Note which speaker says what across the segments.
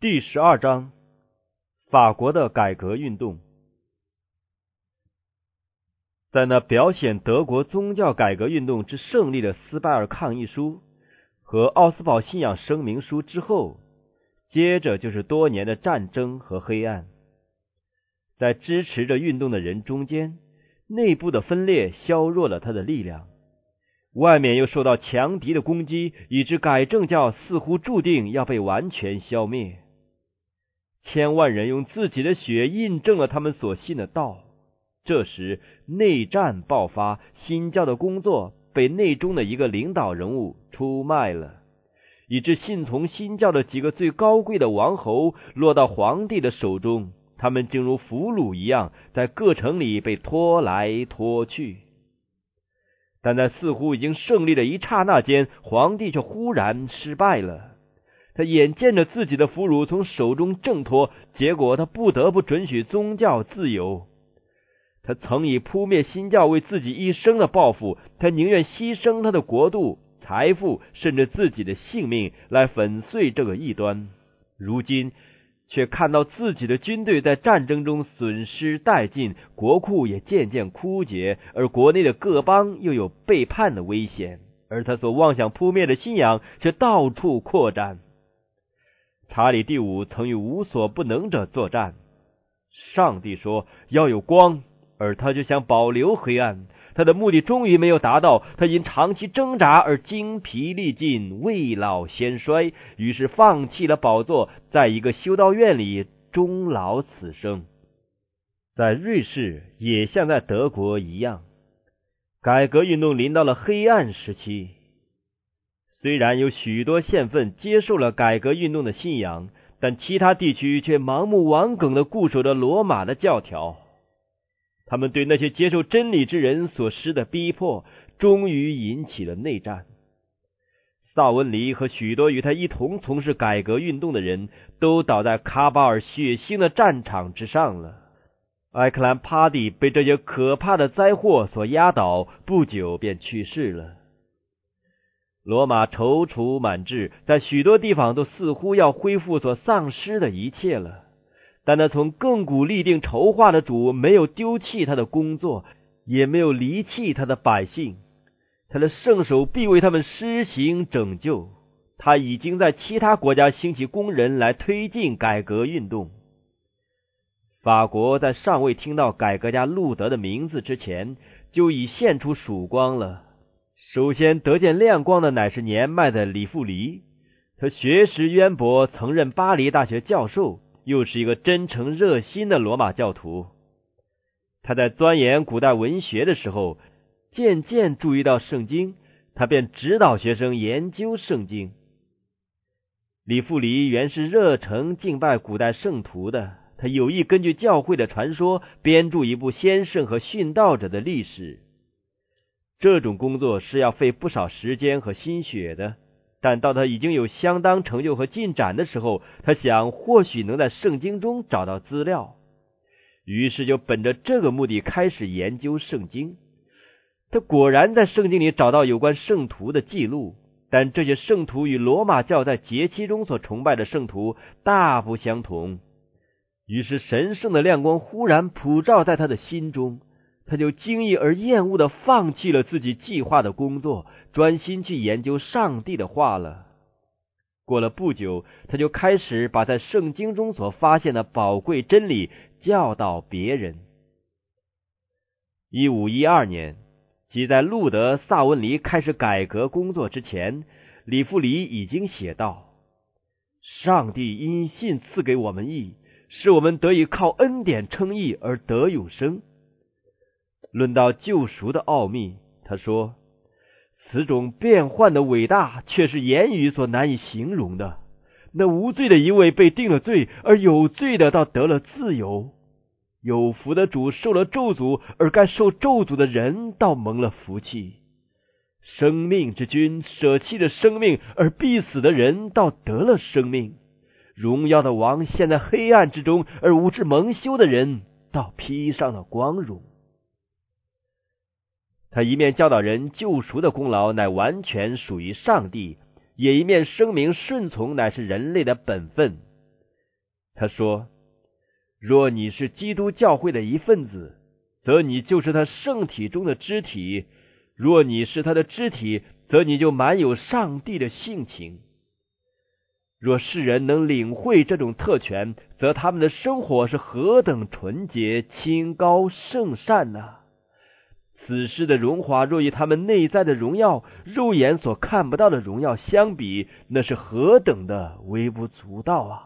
Speaker 1: 第12章，法国的改革运动。在那表显德国宗教改革运动之胜利的斯拜尔抗议书和奥斯堡信仰声明书之后，接着就是多年的战争和黑暗。在支持着运动的人中间，内部的分裂削弱了他的力量，外面又受到强敌的攻击，以致改正教似乎注定要被完全消灭。千万人用自己的血印证了他们所信的道。这时内战爆发，新教的工作被内中的一个领导人物出卖了，以致信从新教的几个最高贵的王侯落到皇帝的手中，他们正如俘虏一样在各城里被拖来拖去。但在似乎已经胜利的一刹那间，皇帝却忽然失败了。他眼见着自己的俘虏从手中挣脱，结果他不得不准许宗教自由。他曾以扑灭新教为自己一生的抱负，他宁愿牺牲他的国度、财富，甚至自己的性命来粉碎这个异端。如今却看到自己的军队在战争中损失殆尽，国库也渐渐枯竭，而国内的各邦又有背叛的危险，而他所妄想扑灭的信仰却到处扩展。查理第五曾与无所不能者作战，上帝说要有光，而他就想保留黑暗。他的目的终于没有达到，他因长期挣扎而精疲力尽，未老先衰，于是放弃了宝座，在一个修道院里终老此生。在瑞士也像在德国一样，改革运动临到了黑暗时期。虽然有许多县份接受了改革运动的信仰，但其他地区却盲目顽梗地固守着罗马的教条。他们对那些接受真理之人所施的逼迫，终于引起了内战。萨文黎和许多与他一同从事改革运动的人都倒在卡巴尔血腥的战场之上了。埃克兰帕蒂被这些可怕的灾祸所压倒，不久便去世了。罗马踌躇满志，在许多地方都似乎要恢复所丧失的一切了。但那从亘古立定筹划的主没有丢弃他的工作，也没有离弃他的百姓，他的圣手必为他们施行拯救。他已经在其他国家兴起工人来推进改革运动。法国在尚未听到改革家路德的名字之前，就已现出曙光了。首先得见亮光的乃是年迈的里富黎，他学识渊博，曾任巴黎大学教授，又是一个真诚热心的罗马教徒。他在钻研古代文学的时候，渐渐注意到圣经，他便指导学生研究圣经。里富黎原是热诚敬拜古代圣徒的，他有意根据教会的传说编著一部先圣和殉道者的历史。这种工作是要费不少时间和心血的，但到他已经有相当成就和进展的时候，他想或许能在圣经中找到资料，于是就本着这个目的开始研究圣经。他果然在圣经里找到有关圣徒的记录，但这些圣徒与罗马教在节期中所崇拜的圣徒大不相同。于是神圣的亮光忽然普照在他的心中，他就惊异而厌恶地放弃了自己计划的工作，专心去研究上帝的话了。过了不久，他就开始把在圣经中所发现的宝贵真理教导别人。1512年，即在路德萨文黎开始改革工作之前，里富黎已经写道：上帝因信赐给我们义，使我们得以靠恩典称义而得永生。论到救赎的奥秘，他说，此种变幻的伟大却是言语所难以形容的。那无罪的一位被定了罪，而有罪的倒得了自由。有福的主受了咒诅，而该受咒诅的人倒蒙了福气。生命之君舍弃了生命，而必死的人倒得了生命。荣耀的王陷在黑暗之中，而无知蒙羞的人倒披上了光荣。他一面教导人救赎的功劳乃完全属于上帝，也一面声明顺从乃是人类的本分。 他说，若你是基督教会的一份子，则你就是他圣体中的肢体；若你是他的肢体，则你就满有上帝的性情。若世人能领会这种特权，则他们的生活是何等纯洁、清高、圣善呢？此世的荣华若与他们内在的荣耀，肉眼所看不到的荣耀相比，那是何等的微不足道啊！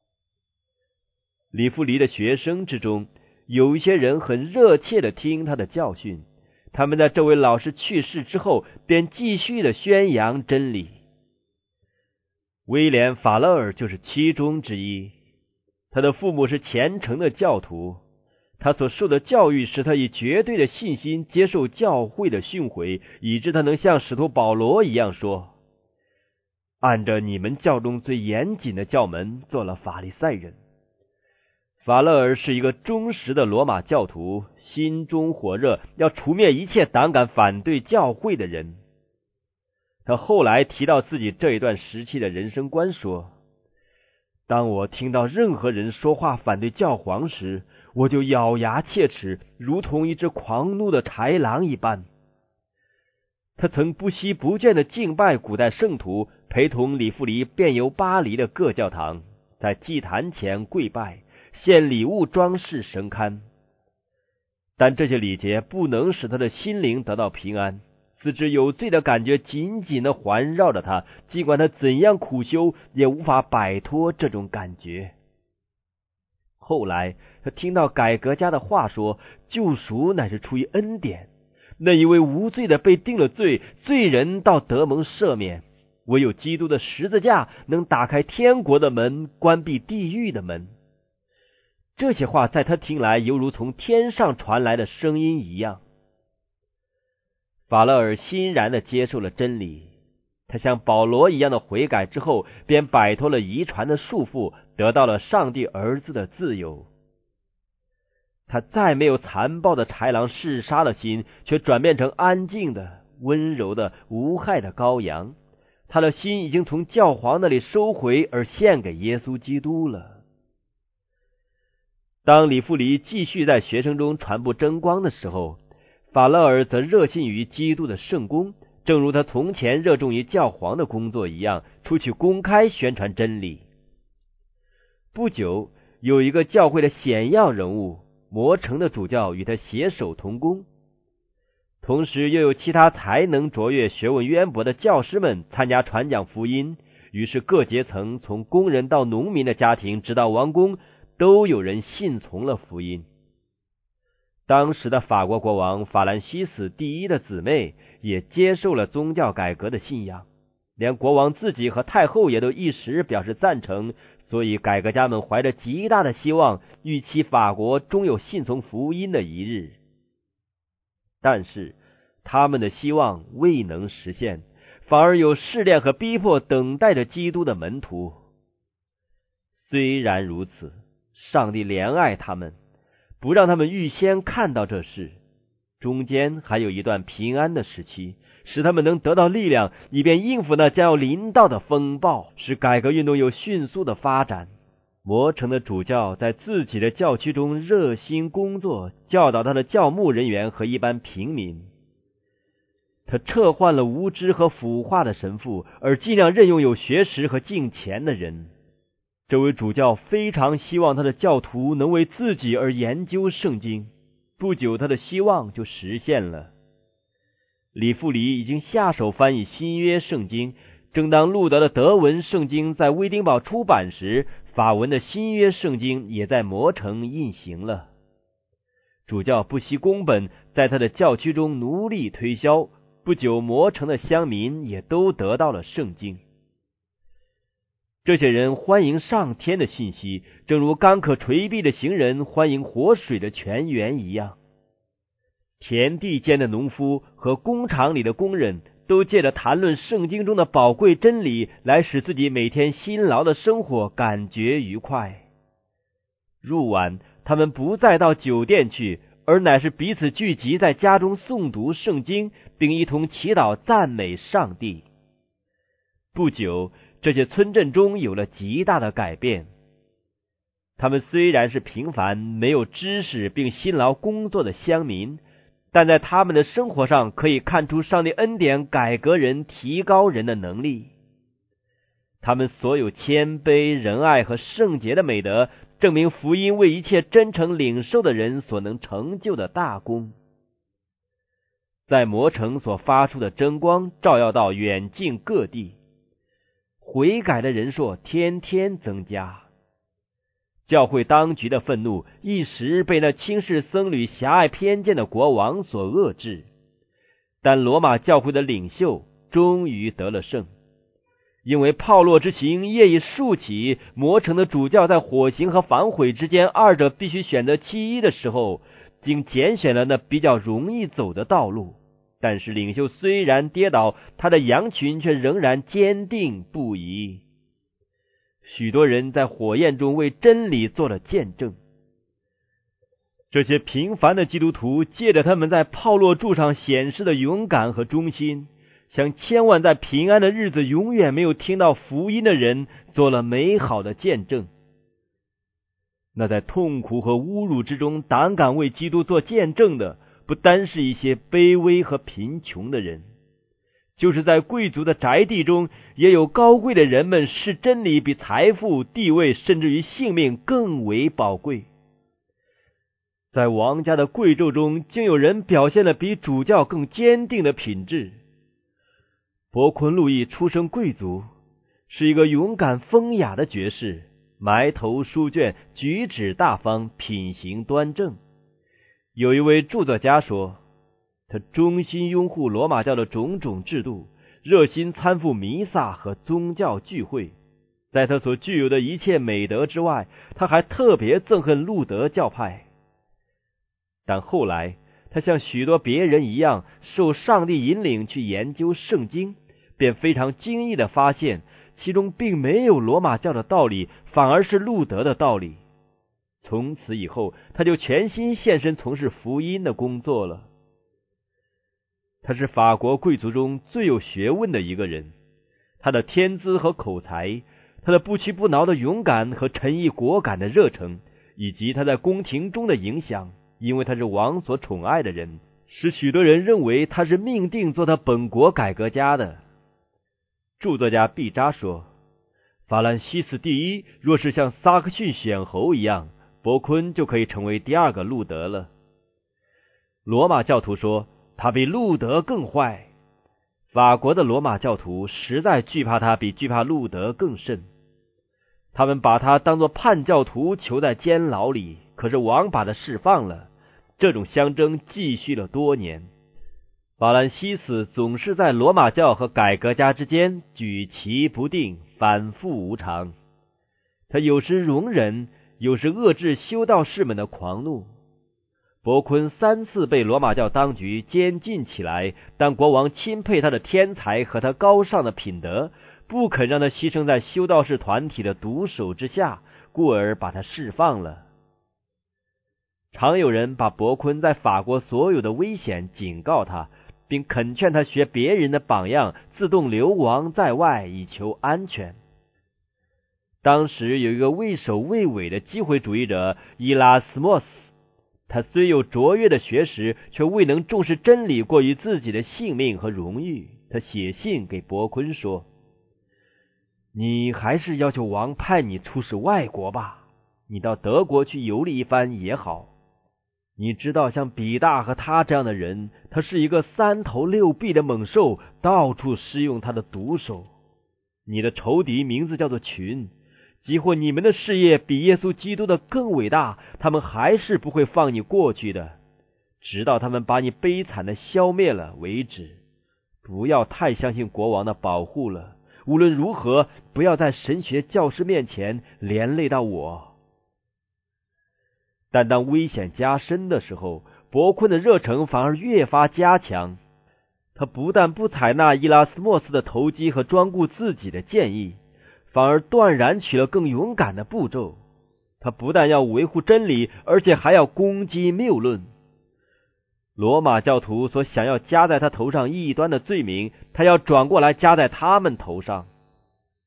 Speaker 1: 李富黎的学生之中，有一些人很热切地听他的教训，他们在这位老师去世之后，便继续地宣扬真理。威廉·法勒尔就是其中之一。他的父母是虔诚的教徒，他所受的教育使他以绝对的信心接受教会的训诲，以致他能像使徒保罗一样说：按着你们教中最严谨的教门做了法利赛人。法勒尔是一个忠实的罗马教徒，心中火热，要除灭一切胆敢反对教会的人。他后来提到自己这一段时期的人生观说：当我听到任何人说话反对教皇时，我就咬牙切齿，如同一只狂怒的豺狼一般。他曾不惜不倦地敬拜古代圣徒，陪同李富黎遍游巴黎的各教堂，在祭坛前跪拜，献礼物装饰神龛。但这些礼节不能使他的心灵得到平安，自知有罪的感觉紧紧地环绕着他，尽管他怎样苦修，也无法摆脱这种感觉。后来他听到改革家的话说，救赎乃是出于恩典，那一位无罪的被定了罪，罪人倒得蒙赦免，唯有基督的十字架能打开天国的门，关闭地狱的门。这些话在他听来犹如从天上传来的声音一样。法勒尔欣然地接受了真理，他像保罗一样的悔改之后，便摆脱了遗传的束缚，得到了上帝儿子的自由。他再没有残暴的豺狼嗜杀的心，却转变成安静的、温柔的、无害的羔羊。他的心已经从教皇那里收回，而献给耶稣基督了。当李富黎继续在学生中传播真光的时候，法勒尔则热心于基督的圣工，正如他从前热衷于教皇的工作一样，出去公开宣传真理。不久，有一个教会的显要人物，魔城的主教与他携手同工，同时又有其他才能卓越、学问渊博的教师们参加传讲福音。于是各阶层，从工人到农民的家庭，直到王公，都有人信从了福音。当时的法国国王法兰西斯第一的姊妹也接受了宗教改革的信仰，连国王自己和太后也都一时表示赞成，所以改革家们怀着极大的希望，预期法国终有信从福音的一日。但是他们的希望未能实现，反而有试炼和逼迫等待着基督的门徒。虽然如此，上帝怜爱他们，不让他们预先看到这事，中间还有一段平安的时期，使他们能得到力量，以便应付那将要临到的风暴，使改革运动有迅速的发展。魔城的主教在自己的教区中热心工作，教导他的教牧人员和一般平民。他撤换了无知和腐化的神父，而尽量任用有学识和敬虔的人。这位主教非常希望他的教徒能为自己而研究圣经，不久他的希望就实现了。李富黎已经下手翻译新约圣经，正当路德的德文圣经在威丁堡出版时，法文的新约圣经也在魔城印行了。主教不惜工本，在他的教区中努力推销，不久魔城的乡民也都得到了圣经。这些人欢迎上天的信息，正如刚可垂臂的行人欢迎活水的泉源一样。田地间的农夫和工厂里的工人都借着谈论圣经中的宝贵真理，来使自己每天辛劳的生活感觉愉快。入晚，他们不再到酒店去，而乃是彼此聚集在家中诵读圣经，并一同祈祷赞美上帝。不久，这些村镇中有了极大的改变。 他们虽然是平凡、没有知识并辛劳工作的乡民，但在他们的生活上可以看出上帝恩典改革人、提高人的能力。他们所有谦卑、仁爱和圣洁的美德，证明福音为一切真诚领受的人所能成就的大功。在魔城所发出的真光照耀到远近各地，悔改的人数天天增加。教会当局的愤怒一时被那轻视僧侣、狭隘偏见的国王所遏制，但罗马教会的领袖终于得了胜。因为炮烙之刑业已竖起，魔城的主教在火刑和反悔之间二者必须选择其一的时候，竟拣选了那比较容易走的道路。但是领袖虽然跌倒，他的羊群却仍然坚定不移。许多人在火焰中为真理做了见证。这些平凡的基督徒借着他们在炮烙柱上显示的勇敢和忠心，向千万在平安的日子永远没有听到福音的人做了美好的见证。那在痛苦和侮辱之中胆敢为基督做见证的，不单是一些卑微和贫穷的人，就是在贵族的宅地中，也有高贵的人们视真理比财富、地位甚至于性命更为宝贵。在王家的贵胄中，竟有人表现了比主教更坚定的品质。伯昆路易出身贵族，是一个勇敢风雅的爵士，埋头书卷，举止大方，品行端正。有一位著作家说，他衷心拥护罗马教的种种制度，热心参赴弥撒和宗教聚会。在他所具有的一切美德之外，他还特别憎恨路德教派。但后来他像许多别人一样，受上帝引领去研究圣经，便非常惊异地发现，其中并没有罗马教的道理，反而是路德的道理。从此以后，他就全心献身从事福音的工作了。他是法国贵族中最有学问的一个人，他的天资和口才，他的不屈不挠的勇敢和沉毅果敢的热诚，以及他在宫廷中的影响，因为他是王所宠爱的人，使许多人认为他是命定做他本国改革家的。著作家毕扎说，法兰西斯第一若是像萨克逊选侯一样，伯昆就可以成为第二个路德了。罗马教徒说他比路德更坏，法国的罗马教徒实在惧怕他比惧怕路德更甚。他们把他当作叛教徒囚在监牢里，可是王把他释放了。这种相争继续了多年。法兰西斯总是在罗马教和改革家之间举棋不定，反复无常。他有时容忍，有时遏制修道士们的狂怒。伯昆3次被罗马教当局监禁起来，但国王钦佩他的天才和他高尚的品德，不肯让他牺牲在修道士团体的毒手之下，故而把他释放了。常有人把伯昆在法国所有的危险警告他，并恳劝他学别人的榜样，自动流亡在外，以求安全。当时有一个畏首畏尾的机会主义者伊拉斯莫斯，他虽有卓越的学识，却未能重视真理过于自己的性命和荣誉。他写信给伯昆说，你还是要求王派你出使外国吧，你到德国去游历一番也好。你知道像比大和他这样的人，他是一个3头6臂的猛兽，到处施用他的毒手。你的仇敌名字叫做群，即或你们的事业比耶稣基督的更伟大，他们还是不会放你过去的，直到他们把你悲惨的消灭了为止。不要太相信国王的保护了，无论如何，不要在神学教师面前连累到我。但当危险加深的时候，伯昆的热诚反而越发加强。他不但不采纳伊拉斯莫斯的投机和专顾自己的建议，反而断然取了更勇敢的步骤。他不但要维护真理，而且还要攻击谬论。罗马教徒所想要加在他头上异端的罪名，他要转过来加在他们头上。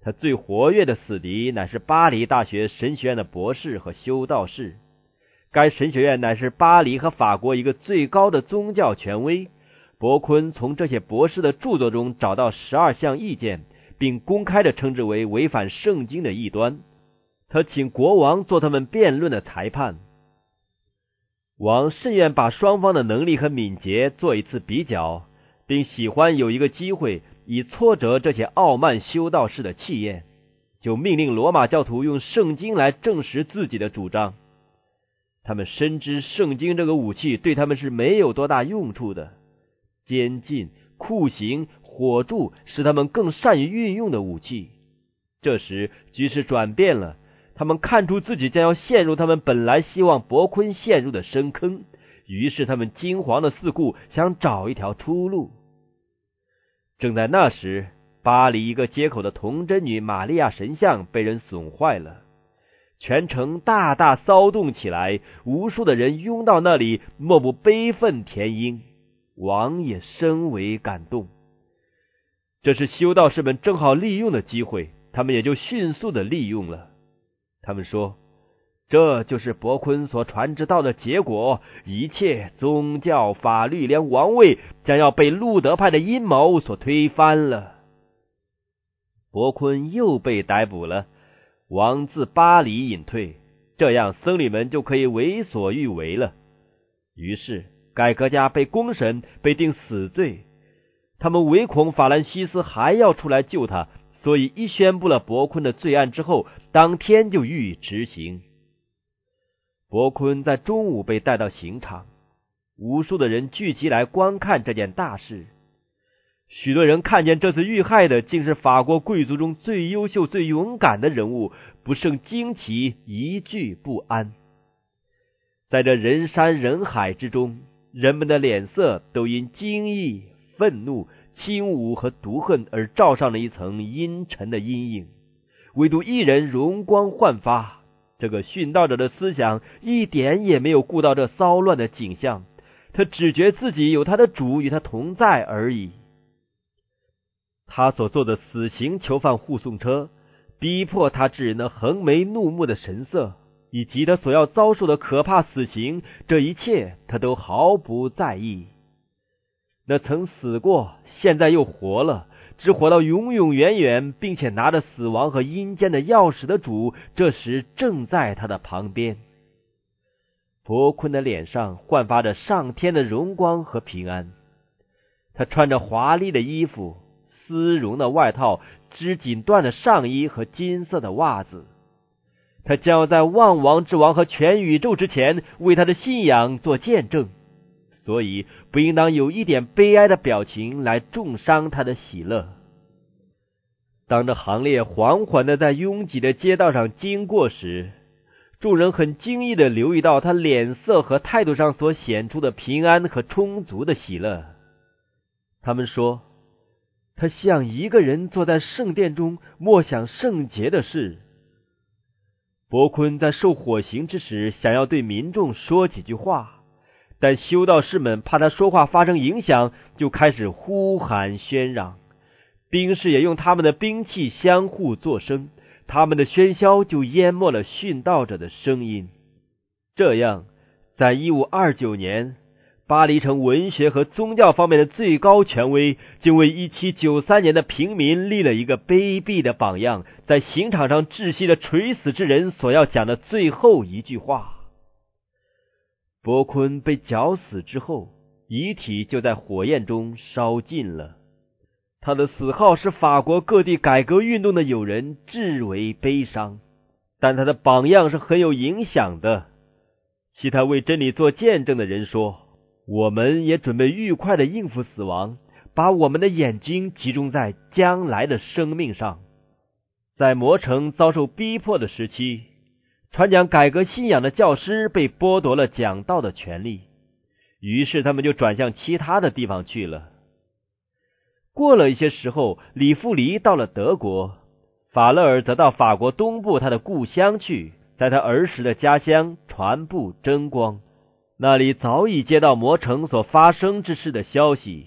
Speaker 1: 他最活跃的死敌乃是巴黎大学神学院的博士和修道士。该神学院乃是巴黎和法国一个最高的宗教权威。伯昆从这些博士的著作中找到12项意见，并公开地称之为违反圣经的异端。他请国王做他们辩论的裁判。王甚愿把双方的能力和敏捷做一次比较，并喜欢有一个机会以挫折这些傲慢修道士的气焰，就命令罗马教徒用圣经来证实自己的主张。他们深知圣经这个武器对他们是没有多大用处的，监禁、酷刑、火柱是他们更善于运用的武器。这时局势转变了，他们看出自己将要陷入他们本来希望伯昆陷入的深坑，于是他们惊惶的四顾，想找一条出路。正在那时，巴黎一个街口的童贞女玛利亚神像被人损坏了，全城大大骚动起来，无数的人拥到那里，莫不悲愤填膺。王也深为感动。这是修道士们正好利用的机会，他们也就迅速的利用了。他们说，这就是伯昆所传之道的结果，一切宗教、法律，连王位将要被路德派的阴谋所推翻了。伯昆又被逮捕了，王自巴黎隐退，这样僧侣们就可以为所欲为了。于是改革家被公审，被定死罪。他们唯恐法兰西斯还要出来救他，所以一宣布了伯昆的罪案之后，当天就予以执行。伯昆在中午被带到刑场，无数的人聚集来观看这件大事。许多人看见这次遇害的竟是法国贵族中最优秀、最勇敢的人物，不胜惊奇，一句不安。在这人山人海之中，人们的脸色都因惊异、愤怒、轻侮和毒恨而罩上了一层阴沉的阴影，唯独一人容光焕发。这个殉道者的思想一点也没有顾到这骚乱的景象，他只觉自己有他的主与他同在而已。他所坐的死刑囚犯护送车，逼迫他致人的横眉怒目的神色，以及他所要遭受的可怕死刑，这一切他都毫不在意。那曾死过，现在又活了，只活到永永远远，并且拿着死亡和阴间的钥匙的主，这时正在他的旁边。伯昆的脸上焕发着上天的荣光和平安，他穿着华丽的衣服，丝绒的外套，织锦缎的上衣和金色的袜子。他将要在万王之王和全宇宙之前为他的信仰做见证，所以不应当有一点悲哀的表情来重伤他的喜乐。当这行列缓缓地在拥挤的街道上经过时，众人很惊异地留意到他脸色和态度上所显出的平安和充足的喜乐。他们说，他像一个人坐在圣殿中默想圣洁的事。伯昆在受火刑之时想要对民众说几句话，但修道士们怕他说话发生影响，就开始呼喊喧嚷。兵士也用他们的兵器相互作声，他们的喧嚣就淹没了殉道者的声音。这样，在1529年，巴黎城文学和宗教方面的最高权威竟为1793年的平民立了一个卑鄙的榜样，在刑场上窒息的垂死之人所要讲的最后一句话。伯昆被绞死之后，遗体就在火焰中烧尽了。他的死号使法国各地改革运动的友人至为悲伤，但他的榜样是很有影响的。其他为真理做见证的人说，我们也准备愉快地应付死亡，把我们的眼睛集中在将来的生命上。在魔城遭受逼迫的时期，传讲改革信仰的教师被剥夺了讲道的权利，于是他们就转向其他的地方去了。过了一些时候，李富黎到了德国，法勒尔则到法国东部他的故乡去，在他儿时的家乡传布真光。那里早已接到魔城所发生之事的消息，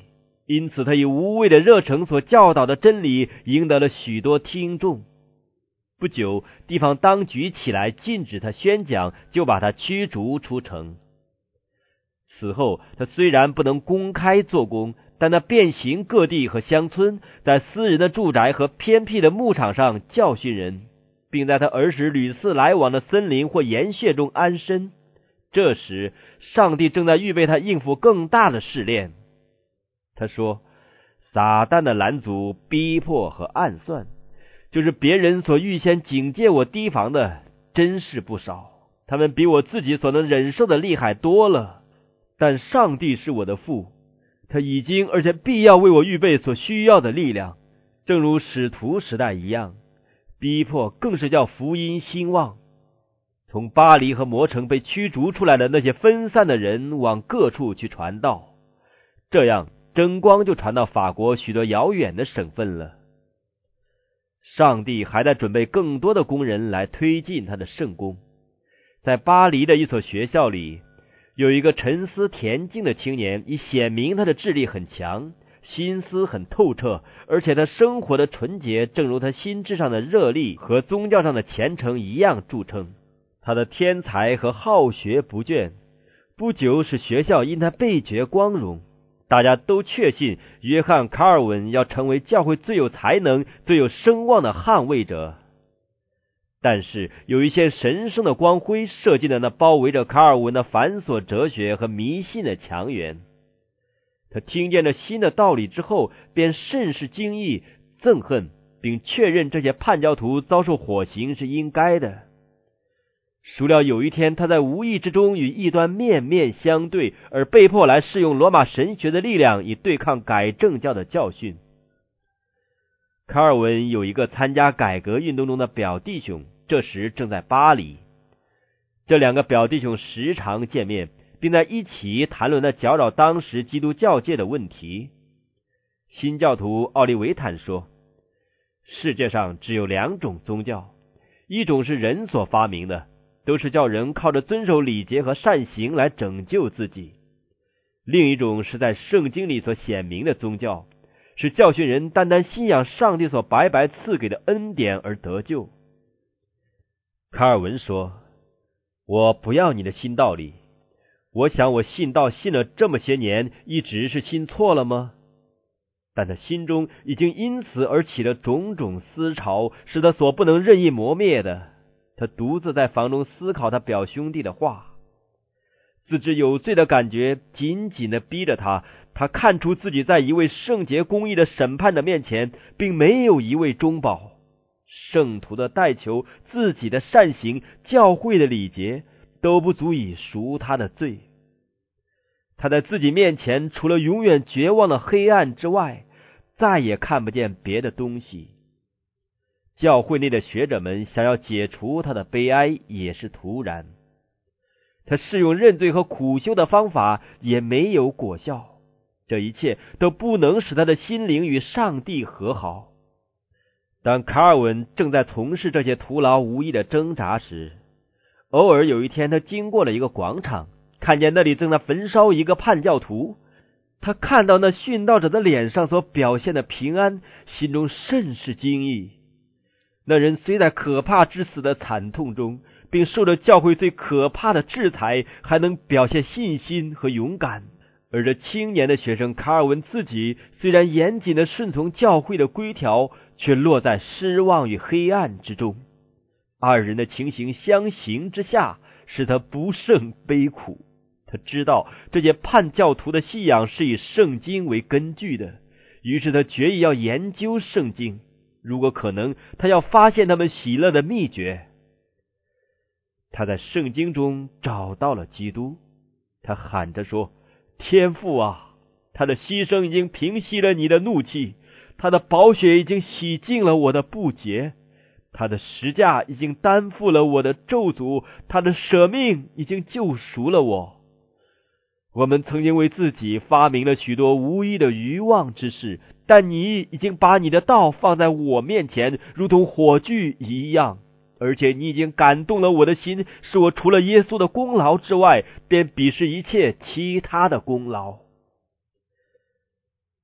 Speaker 1: 因此他以无畏的热诚所教导的真理赢得了许多听众。不久，地方当局起来禁止他宣讲，就把他驱逐出城。此后，他虽然不能公开做工，但他遍行各地和乡村，在私人的住宅和偏僻的牧场上教训人，并在他儿时屡次来往的森林或岩穴中安身。这时，上帝正在预备他应付更大的试炼。他说，撒旦的拦阻、逼迫和暗算，就是别人所预先警戒我提防的，真是不少。他们比我自己所能忍受的厉害多了。但上帝是我的父，他已经而且必要为我预备所需要的力量，正如使徒时代一样。逼迫更是叫福音兴旺。从巴黎和魔城被驱逐出来的那些分散的人往各处去传道，这样真光就传到法国许多遥远的省份了。上帝还在准备更多的工人来推进他的圣工。在巴黎的一所学校里，有一个沉思恬静的青年，以显明他的智力很强，心思很透彻，而且他生活的纯洁正如他心智上的热力和宗教上的虔诚一样著称。他的天才和好学不倦，不久使学校因他倍觉光荣。大家都确信约翰·卡尔文要成为教会最有才能、最有声望的捍卫者。但是有一些神圣的光辉射进了那包围着卡尔文的繁琐哲学和迷信的墙垣。他听见了新的道理之后，便甚是惊异、憎恨，并确认这些叛教徒遭受火刑是应该的。孰料有一天，他在无意之中与异端面面相对，而被迫来试用罗马神学的力量，以对抗改正教的教训。卡尔文有一个参加改革运动中的表弟兄，这时正在巴黎。这两个表弟兄时常见面，并在一起谈论那搅扰当时基督教界的问题。新教徒奥利维坦说，世界上只有两种宗教，一种是人所发明的，都是叫人靠着遵守礼节和善行来拯救自己；另一种是在圣经里所显明的宗教，是教训人单单信仰上帝所白白赐给的恩典而得救。卡尔文说，我不要你的新道理，我想我信道信了这么些年，一直是信错了吗？但他心中已经因此而起了种种思潮，是他所不能任意磨灭的。他独自在房中思考他表兄弟的话，自知有罪的感觉紧紧地逼着他。他看出自己在一位圣洁公义的审判的面前，并没有一位中保。圣徒的代求、自己的善行、教会的礼节，都不足以赎他的罪。他在自己面前，除了永远绝望的黑暗之外，再也看不见别的东西。教会内的学者们想要解除他的悲哀，也是徒然。他试用认罪和苦修的方法，也没有果效。这一切都不能使他的心灵与上帝和好。当卡尔文正在从事这些徒劳无益的挣扎时，偶尔有一天，他经过了一个广场，看见那里正在焚烧一个叛教徒。他看到那殉道者的脸上所表现的平安，心中甚是惊异。那人虽在可怕之死的惨痛中，并受着教会最可怕的制裁，还能表现信心和勇敢。而这青年的学生卡尔文自己，虽然严谨地顺从教会的规条，却落在失望与黑暗之中。二人的情形相形之下，使他不胜悲苦。他知道这些叛教徒的信仰是以圣经为根据的，于是他决意要研究圣经，如果可能，他要发现他们喜乐的秘诀。他在圣经中找到了基督，他喊着说，天父啊，他的牺牲已经平息了你的怒气，他的宝血已经洗净了我的不洁，他的十架已经担负了我的咒诅，他的舍命已经救赎了我。我们曾经为自己发明了许多无益的愚妄之事，但你已经把你的道放在我面前，如同火炬一样，而且你已经感动了我的心，使我除了耶稣的功劳之外，便鄙视一切其他的功劳。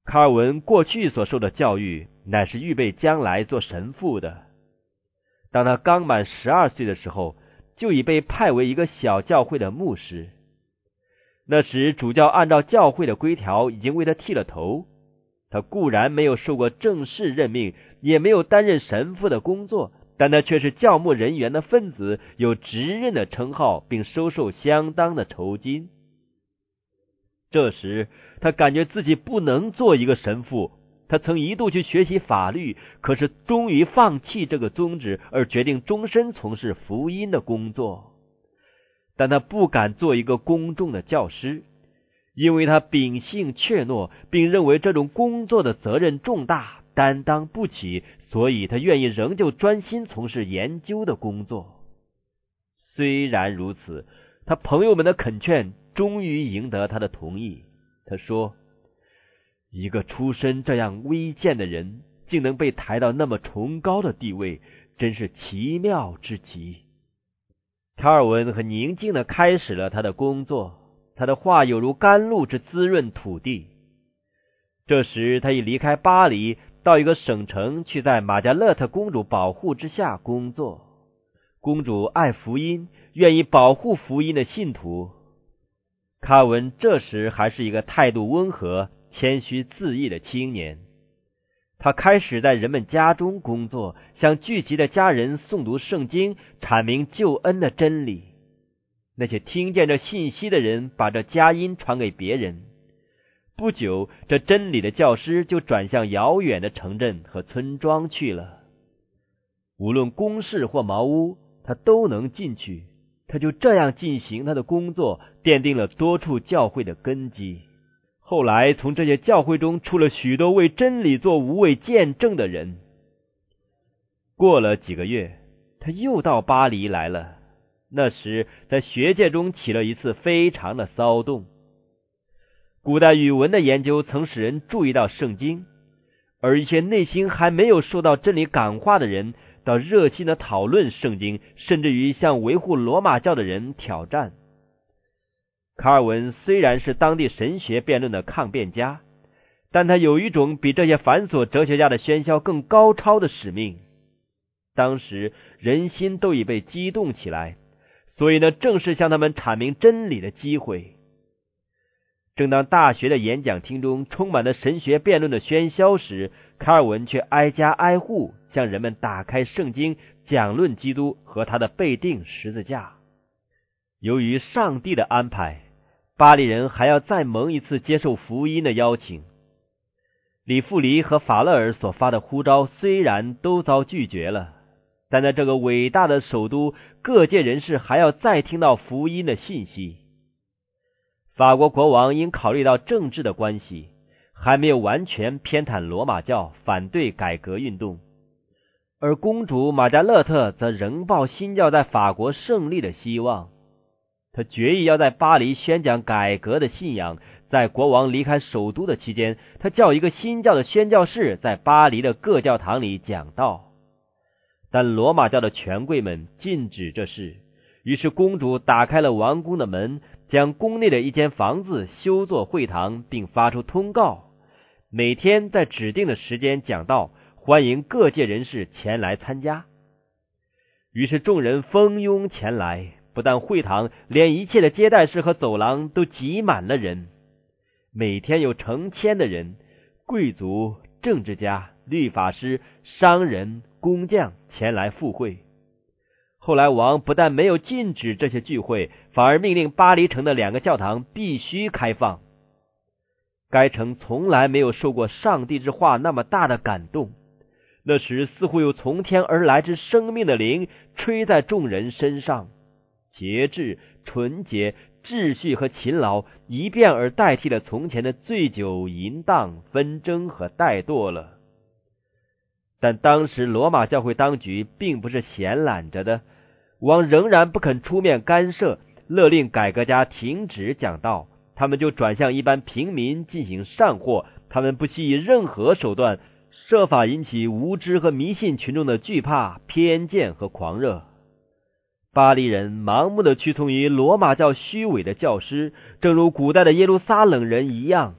Speaker 1: 卡尔文过去所受的教育乃是预备将来做神父的。当他刚满12岁的时候，就已被派为一个小教会的牧师。那时主教按照教会的规条已经为他剃了头，他固然没有受过正式任命，也没有担任神父的工作，但他却是教牧人员的分子，有职任的称号，并收受相当的酬金。这时他感觉自己不能做一个神父，他曾一度去学习法律，可是终于放弃这个宗旨，而决定终身从事福音的工作。但他不敢做一个公众的教师，因为他秉性怯懦，并认为这种工作的责任重大，担当不起，所以他愿意仍旧专心从事研究的工作。虽然如此，他朋友们的恳劝终于赢得他的同意。他说，一个出身这样微贱的人，竟能被抬到那么崇高的地位，真是奇妙之极。卡尔文很宁静地开始了他的工作，他的话有如甘露之滋润土地。这时他已离开巴黎，到一个省城去在玛加勒特公主保护之下工作。公主爱福音，愿意保护福音的信徒。卡尔文这时还是一个态度温和、谦虚自义的青年。他开始在人们家中工作，向聚集的家人诵读圣经，阐明救恩的真理。那些听见这信息的人把这佳音传给别人。不久，这真理的教师就转向遥远的城镇和村庄去了。无论公事或茅屋，他都能进去。他就这样进行他的工作，奠定了多处教会的根基。后来从这些教会中出了许多为真理做无畏见证的人。过了几个月，他又到巴黎来了。那时在学界中起了一次非常的骚动。古代语文的研究曾使人注意到圣经，而一些内心还没有受到真理感化的人倒热心的讨论圣经，甚至于向维护罗马教的人挑战。卡尔文虽然是当地神学辩论的抗辩家，但他有一种比这些繁琐哲学家的喧嚣更高超的使命。当时人心都已被激动起来，所以呢，正是向他们阐明真理的机会。正当大学的演讲厅中充满了神学辩论的喧嚣时，卡尔文却挨家挨户向人们打开圣经，讲论基督和他的被钉十字架。由于上帝的安排，巴黎人还要再蒙一次接受福音的邀请。里富黎和法勒尔所发的呼召虽然都遭拒绝了，但在这个伟大的首都，各界人士还要再听到福音的信息。法国国王因考虑到政治的关系，还没有完全偏袒罗马教，反对改革运动，而公主玛加勒特则仍抱新教在法国胜利的希望。他决意要在巴黎宣讲改革的信仰。在国王离开首都的期间，他叫一个新教的宣教士在巴黎的各教堂里讲道，但罗马教的权贵们禁止这事。于是公主打开了王宫的门，将宫内的一间房子修作会堂，并发出通告，每天在指定的时间讲道，欢迎各界人士前来参加。于是众人蜂拥前来，不但会堂，连一切的接待室和走廊都挤满了人。每天有成千的人，贵族、政治家、律法师、商人、工匠前来赴会。后来王不但没有禁止这些聚会，反而命令巴黎城的2个教堂必须开放。该城从来没有受过上帝之话那么大的感动，那时似乎有从天而来之生命的灵吹在众人身上，节制、纯洁、秩序和勤劳一变而代替了从前的醉酒、淫荡、纷争和怠惰了。但当时罗马教会当局并不是闲懒着的，王仍然不肯出面干涉，勒令改革家停止讲道，他们就转向一般平民进行善祸。他们不惜以任何手段，设法引起无知和迷信群众的惧怕、偏见和狂热。巴黎人盲目的屈从于罗马教虚伪的教师，正如古代的耶路撒冷人一样，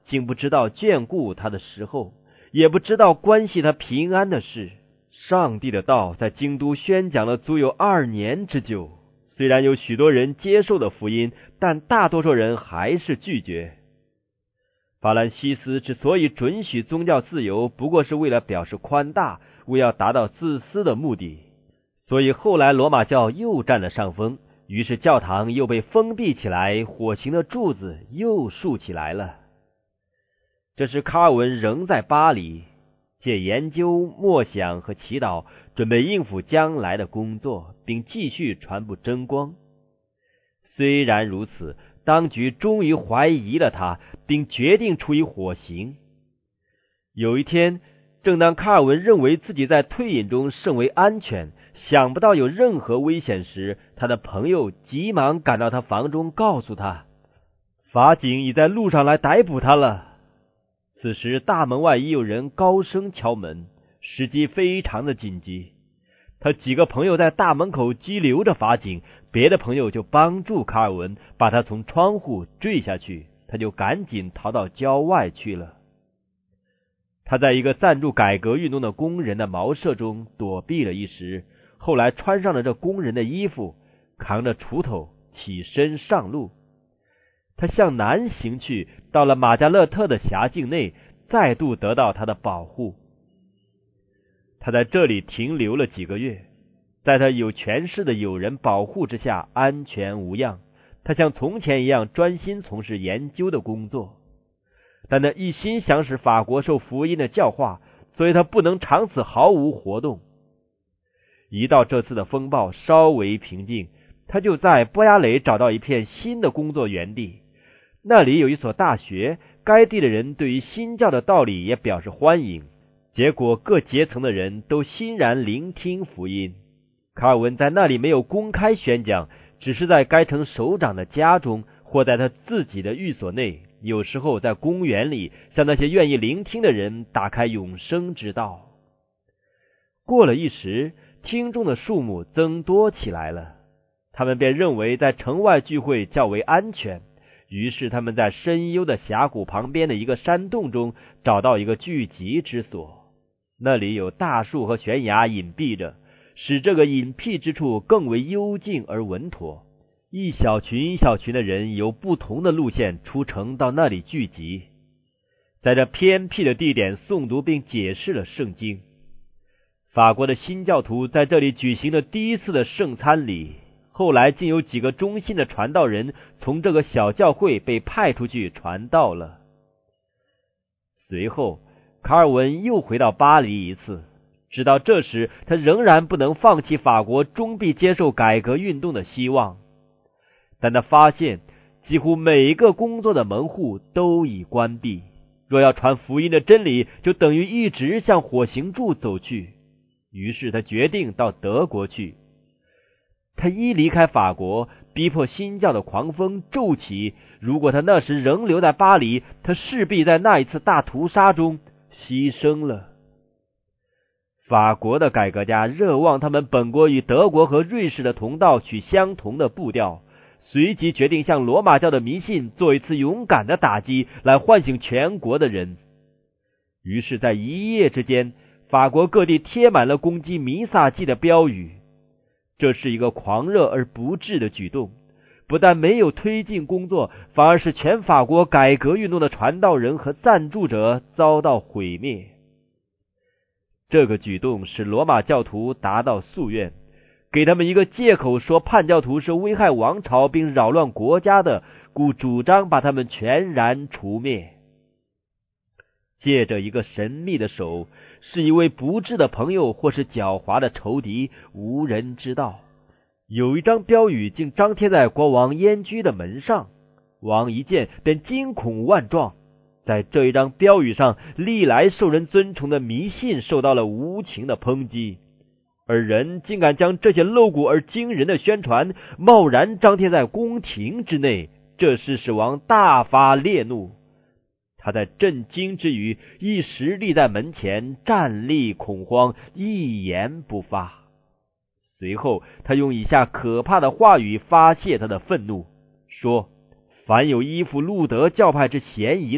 Speaker 1: 竟不知道眷顾他的时候，也不知道关系他平安的事。上帝的道在京都宣讲了足有2年之久，虽然有许多人接受了福音，但大多数人还是拒绝。法兰西斯之所以准许宗教自由，不过是为了表示宽大，为要达到自私的目的。所以后来罗马教又占了上风，于是教堂又被封闭起来，火刑的柱子又竖起来了。这时卡尔文仍在巴黎，借研究、默想和祈祷，准备应付将来的工作，并继续传播真光。虽然如此，当局终于怀疑了他，并决定处以火刑。有一天，正当卡尔文认为自己在退隐中甚为安全，想不到有任何危险时，他的朋友急忙赶到他房中，告诉他，法警已在路上来逮捕他了。此时大门外已有人高声敲门，时机非常的紧急。他几个朋友在大门口拘留着法警，别的朋友就帮助卡尔文把他从窗户坠下去，他就赶紧逃到郊外去了。他在一个赞助改革运动的工人的茅舍中躲避了一时，后来穿上了这工人的衣服，扛着锄头起身上路。他向南行去，到了马加勒特的辖境内，再度得到他的保护。他在这里停留了几个月，在他有权势的友人保护之下，安全无恙。他像从前一样专心从事研究的工作，但他一心想使法国受福音的教化，所以他不能长此毫无活动。一到这次的风暴稍微平静，他就在波亚雷找到一片新的工作园地，那里有一所大学，该地的人对于新教的道理也表示欢迎，结果各阶层的人都欣然聆听福音。卡尔文在那里没有公开宣讲，只是在该城首长的家中，或在他自己的寓所内，有时候在公园里，向那些愿意聆听的人打开永生之道。过了一时，听众的数目增多起来了，他们便认为在城外聚会较为安全，于是他们在深幽的峡谷旁边的一个山洞中找到一个聚集之所，那里有大树和悬崖隐蔽着，使这个隐僻之处更为幽静而稳妥。一小群一小群的人由不同的路线出城到那里聚集，在这偏僻的地点诵读并解释了圣经。法国的新教徒在这里举行了第一次的圣餐礼，后来竟有几个忠心的传道人从这个小教会被派出去传道了。随后卡尔文又回到巴黎一次，直到这时他仍然不能放弃法国终必接受改革运动的希望，但他发现几乎每一个工作的门户都已关闭，若要传福音的真理，就等于一直向火刑柱走去。于是他决定到德国去。他一离开法国，逼迫新教的狂风骤起，如果他那时仍留在巴黎，他势必在那一次大屠杀中牺牲了。法国的改革家热望他们本国与德国和瑞士的同道取相同的步调，随即决定向罗马教的迷信做一次勇敢的打击，来唤醒全国的人。于是在一夜之间，法国各地贴满了攻击弥撒祭的标语。这是一个狂热而不智的举动，不但没有推进工作，反而使全法国改革运动的传道人和赞助者遭到毁灭。这个举动使罗马教徒达到夙愿，给他们一个借口，说叛教徒是危害王朝并扰乱国家的，故主张把他们全然除灭。借着一个神秘的手，是一位不智的朋友或是狡猾的仇敌，无人知道。有一张标语竟张贴在国王燕居的门上，王一见便惊恐万状。在这一张标语上，历来受人尊崇的迷信受到了无情的抨击，而人竟敢将这些露骨而惊人的宣传贸然张贴在宫廷之内，这是使王大发烈怒。他在震惊之余，一时立在门前，站立恐慌，一言不发。随后他用以下可怕的话语发泄他的愤怒，说：凡有依附路德教派之嫌疑的，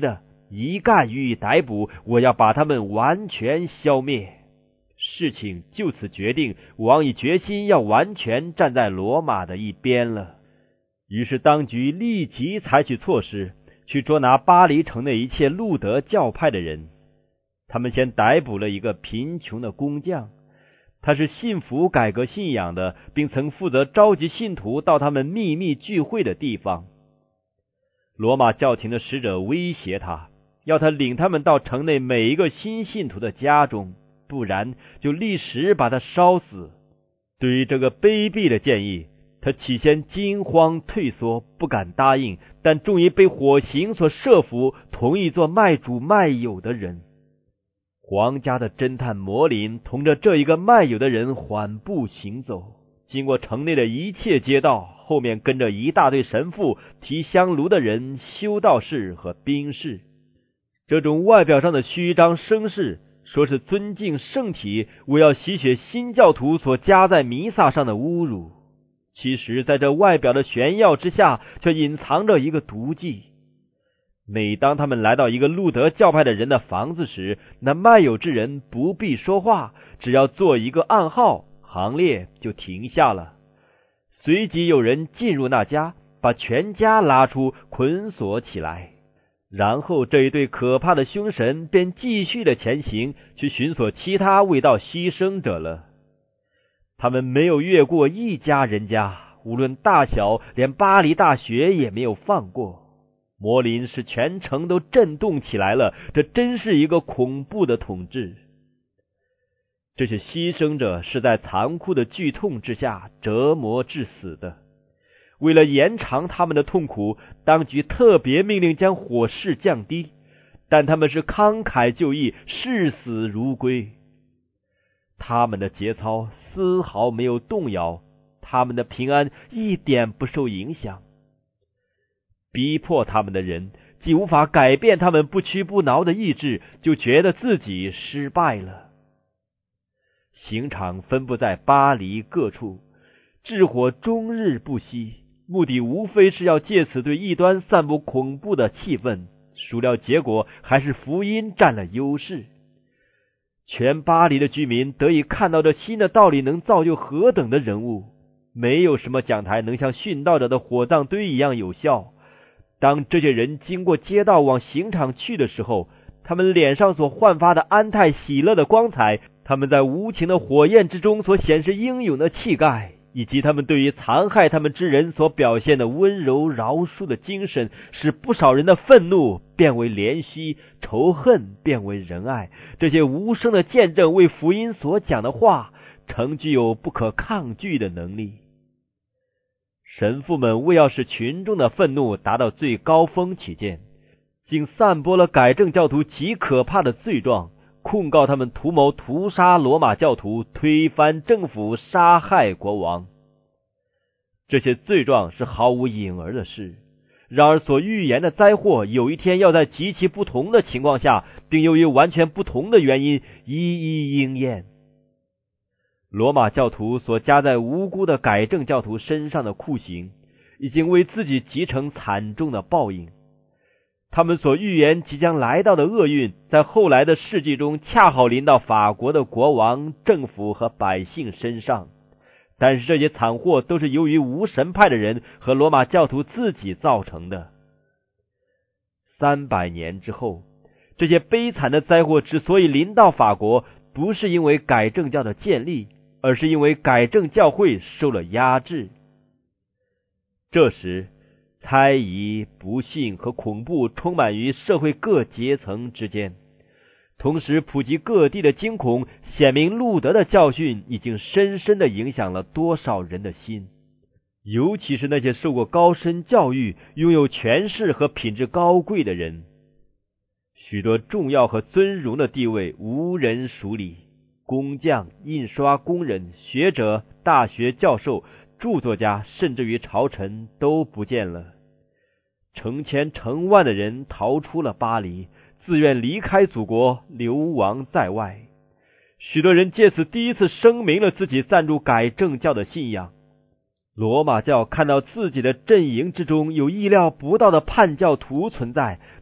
Speaker 1: 一概予以逮捕，我要把他们完全消灭。事情就此决定，王已决心要完全站在罗马的一边了。于是当局立即采取措施，去捉拿巴黎城内一切路德教派的人。他们先逮捕了一个贫穷的工匠，他是信服改革信仰的，并曾负责召集信徒到他们秘密聚会的地方。罗马教廷的使者威胁他，要他领他们到城内每一个新信徒的家中，不然就立时把他烧死。对于这个卑鄙的建议，他起先惊慌退缩，不敢答应，但终于被火刑所慑服，同意做卖主卖友的人。皇家的侦探摩林同着这一个卖友的人缓步行走，经过城内的一切街道，后面跟着一大堆神父、提香炉的人、修道士和兵士。这种外表上的虚张声势，说是尊敬圣体，为要洗雪新教徒所加在弥撒上的侮辱，其实在这外表的炫耀之下，却隐藏着一个毒计。每当他们来到一个路德教派的人的房子时，那卖友之人不必说话，只要做一个暗号，行列就停下了。随即有人进入那家，把全家拉出，捆锁起来。然后这一对可怕的凶神便继续的前行，去寻索其他未到牺牲者了。他们没有越过一家人家，无论大小，连巴黎大学也没有放过。摩林使全城都震动起来了，这真是一个恐怖的统治。这些牺牲者是在残酷的剧痛之下折磨致死的。为了延长他们的痛苦，当局特别命令将火势降低，但他们是慷慨就义，视死如归。他们的节操丝毫没有动摇，他们的平安一点不受影响。逼迫他们的人既无法改变他们不屈不挠的意志，就觉得自己失败了。刑场分布在巴黎各处，炽火终日不息，目的无非是要借此对异端散布恐怖的气氛，孰料结果还是福音占了优势。全巴黎的居民得以看到这新的道理能造就何等的人物，没有什么讲台能像殉道者的火葬堆一样有效。当这些人经过街道往刑场去的时候，他们脸上所焕发的安泰喜乐的光彩，他们在无情的火焰之中所显示英勇的气概，以及他们对于残害他们之人所表现的温柔饶恕的精神，使不少人的愤怒变为怜惜，仇恨变为仁爱。这些无声的见证为福音所讲的话，曾具有不可抗拒的能力。神父们为要使群众的愤怒达到最高峰起见，竟散播了改正教徒极可怕的罪状，控告他们图谋屠杀罗马教徒，推翻政府，杀害国王。这些罪状是毫无影儿的事，然而所预言的灾祸有一天要在极其不同的情况下，并由于完全不同的原因一一应验。罗马教徒所加在无辜的改正教徒身上的酷刑，已经为自己集成惨重的报应。他们所预言即将来到的厄运，在后来的世纪中恰好临到法国的国王、政府和百姓身上。但是这些惨祸都是由于无神派的人和罗马教徒自己造成的。300年之后，这些悲惨的灾祸之所以临到法国，不是因为改正教的建立，而是因为改正教会受了压制。这时猜疑、不信和恐怖充满于社会各阶层之间，同时普及各地的惊恐，显明路德的教训已经深深地影响了多少人的心，尤其是那些受过高深教育、拥有权势和品质高贵的人。许多重要和尊荣的地位无人署理，工匠、印刷工人、学者、大学教授、著作家，甚至于朝臣都不见了。成千成万的人逃出了巴黎，自愿离开祖国，流亡在外。许多人借此第一次声明了自己赞助改正教的信仰。罗马教看到自己的阵营之中有意料不到的叛教徒存在，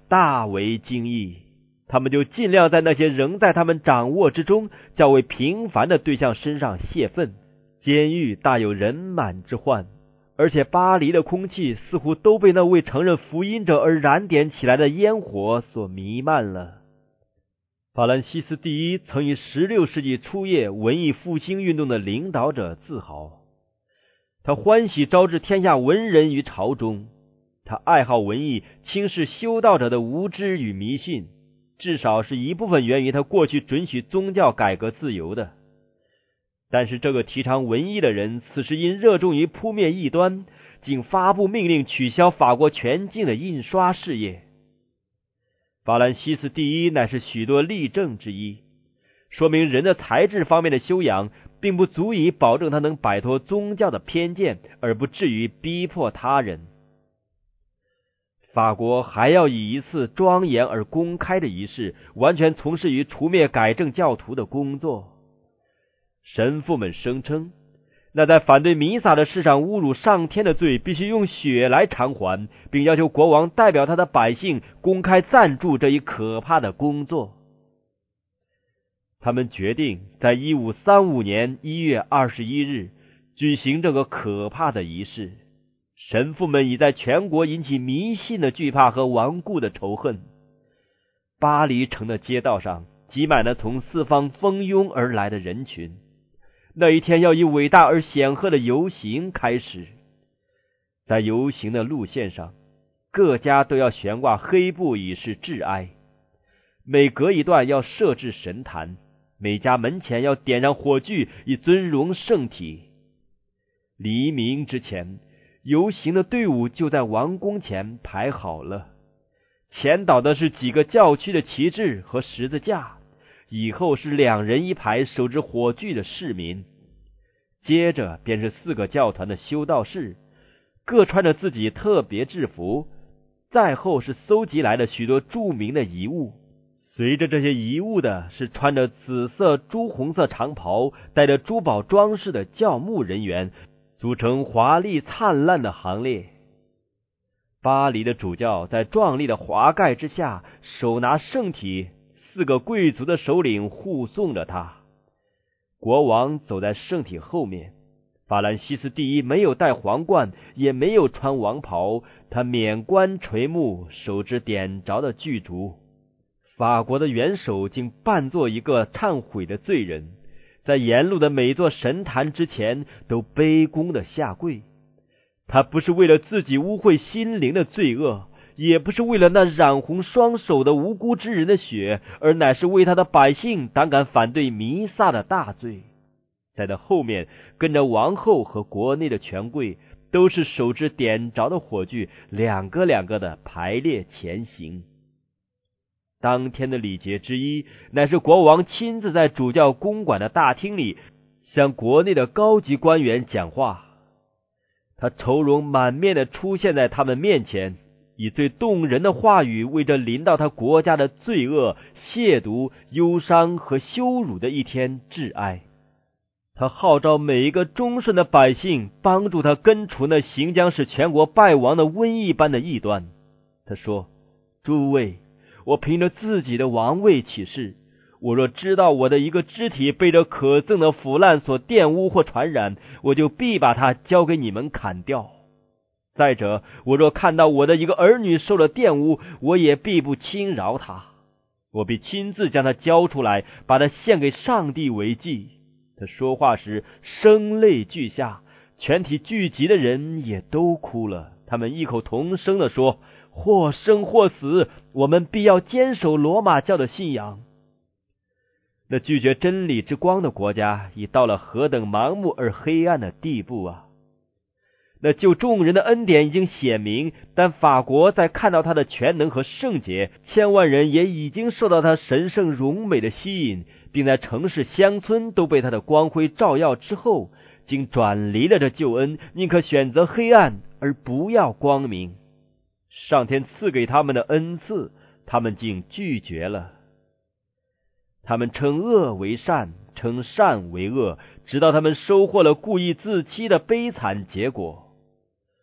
Speaker 1: 大为惊异，他们就尽量在那些仍在他们掌握之中较为平凡的对象身上泄愤。监狱大有人满之患，而且巴黎的空气似乎都被那为承认福音者而燃点起来的烟火所弥漫了。法兰西斯第一曾以16世纪初叶文艺复兴运动的领导者自豪，他欢喜招致天下文人于朝中，他爱好文艺，轻视修道者的无知与迷信，至少是一部分源于他过去准许宗教改革自由的。但是这个提倡文艺的人，此时因热衷于扑灭异端，竟发布命令取消法国全境的印刷事业。法兰西斯第一乃是许多例证之一，说明人的才智方面的修养并不足以保证他能摆脱宗教的偏见，而不至于逼迫他人。法国还要以一次庄严而公开的仪式，完全从事于除灭改正教徒的工作。神父们声称，那在反对弥撒的事上侮辱上天的罪必须用血来偿还，并要求国王代表他的百姓公开赞助这一可怕的工作。他们决定在1535年1月21日举行这个可怕的仪式。神父们已在全国引起迷信的惧怕和顽固的仇恨。巴黎城的街道上挤满了从四方蜂拥而来的人群。那一天要以伟大而显赫的游行开始。在游行的路线上，各家都要悬挂黑布以示致哀，每隔一段要设置神坛，每家门前要点上火炬以尊荣圣体。黎明之前，游行的队伍就在王宫前排好了，前导的是几个教区的旗帜和十字架，以后是2人一排手执火炬的市民，接着便是4个教团的修道士，各穿着自己特别制服，再后是搜集来的许多著名的遗物，随着这些遗物的是穿着紫色朱红色长袍带着珠宝装饰的教牧人员，组成华丽灿烂的行列。巴黎的主教在壮丽的华盖之下手拿圣体，4个贵族的首领护送着他。国王走在圣体后面，法兰西斯第一没有戴皇冠，也没有穿王袍，他免冠垂目，手执点着的巨烛。法国的元首竟扮作一个忏悔的罪人，在沿路的每座神坛之前都卑躬的下跪。他不是为了自己污秽心灵的罪恶，也不是为了那染红双手的无辜之人的血，而乃是为他的百姓胆敢反对弥撒的大罪。在他后面跟着王后和国内的权贵，都是手执点着的火炬，2个2个的排列前行。当天的礼节之一，乃是国王亲自在主教公馆的大厅里向国内的高级官员讲话。他愁容满面地出现在他们面前，以最动人的话语为这临到他国家的罪恶、亵渎、忧伤和羞辱的一天致哀。他号召每一个忠顺的百姓帮助他根除那行将使全国败亡的瘟疫般的异端。他说：诸位，我凭着自己的王位起誓，我若知道我的一个肢体被这可憎的腐烂所玷污或传染，我就必把它交给你们砍掉。再者，我若看到我的一个儿女受了玷污，我也必不轻饶他，我必亲自将他交出来，把他献给上帝为祭。他说话时声泪俱下，全体聚集的人也都哭了。他们异口同声地说：或生或死，我们必要坚守罗马教的信仰。那拒绝真理之光的国家已到了何等盲目而黑暗的地步啊！那救众人的恩典已经显明，但法国在看到他的全能和圣洁，千万人也已经受到他神圣荣美的吸引，并在城市乡村都被他的光辉照耀之后，竟转离了这救恩，宁可选择黑暗而不要光明。上天赐给他们的恩赐，他们竟拒绝了。他们称恶为善，称善为恶，直到他们收获了故意自欺的悲惨结果。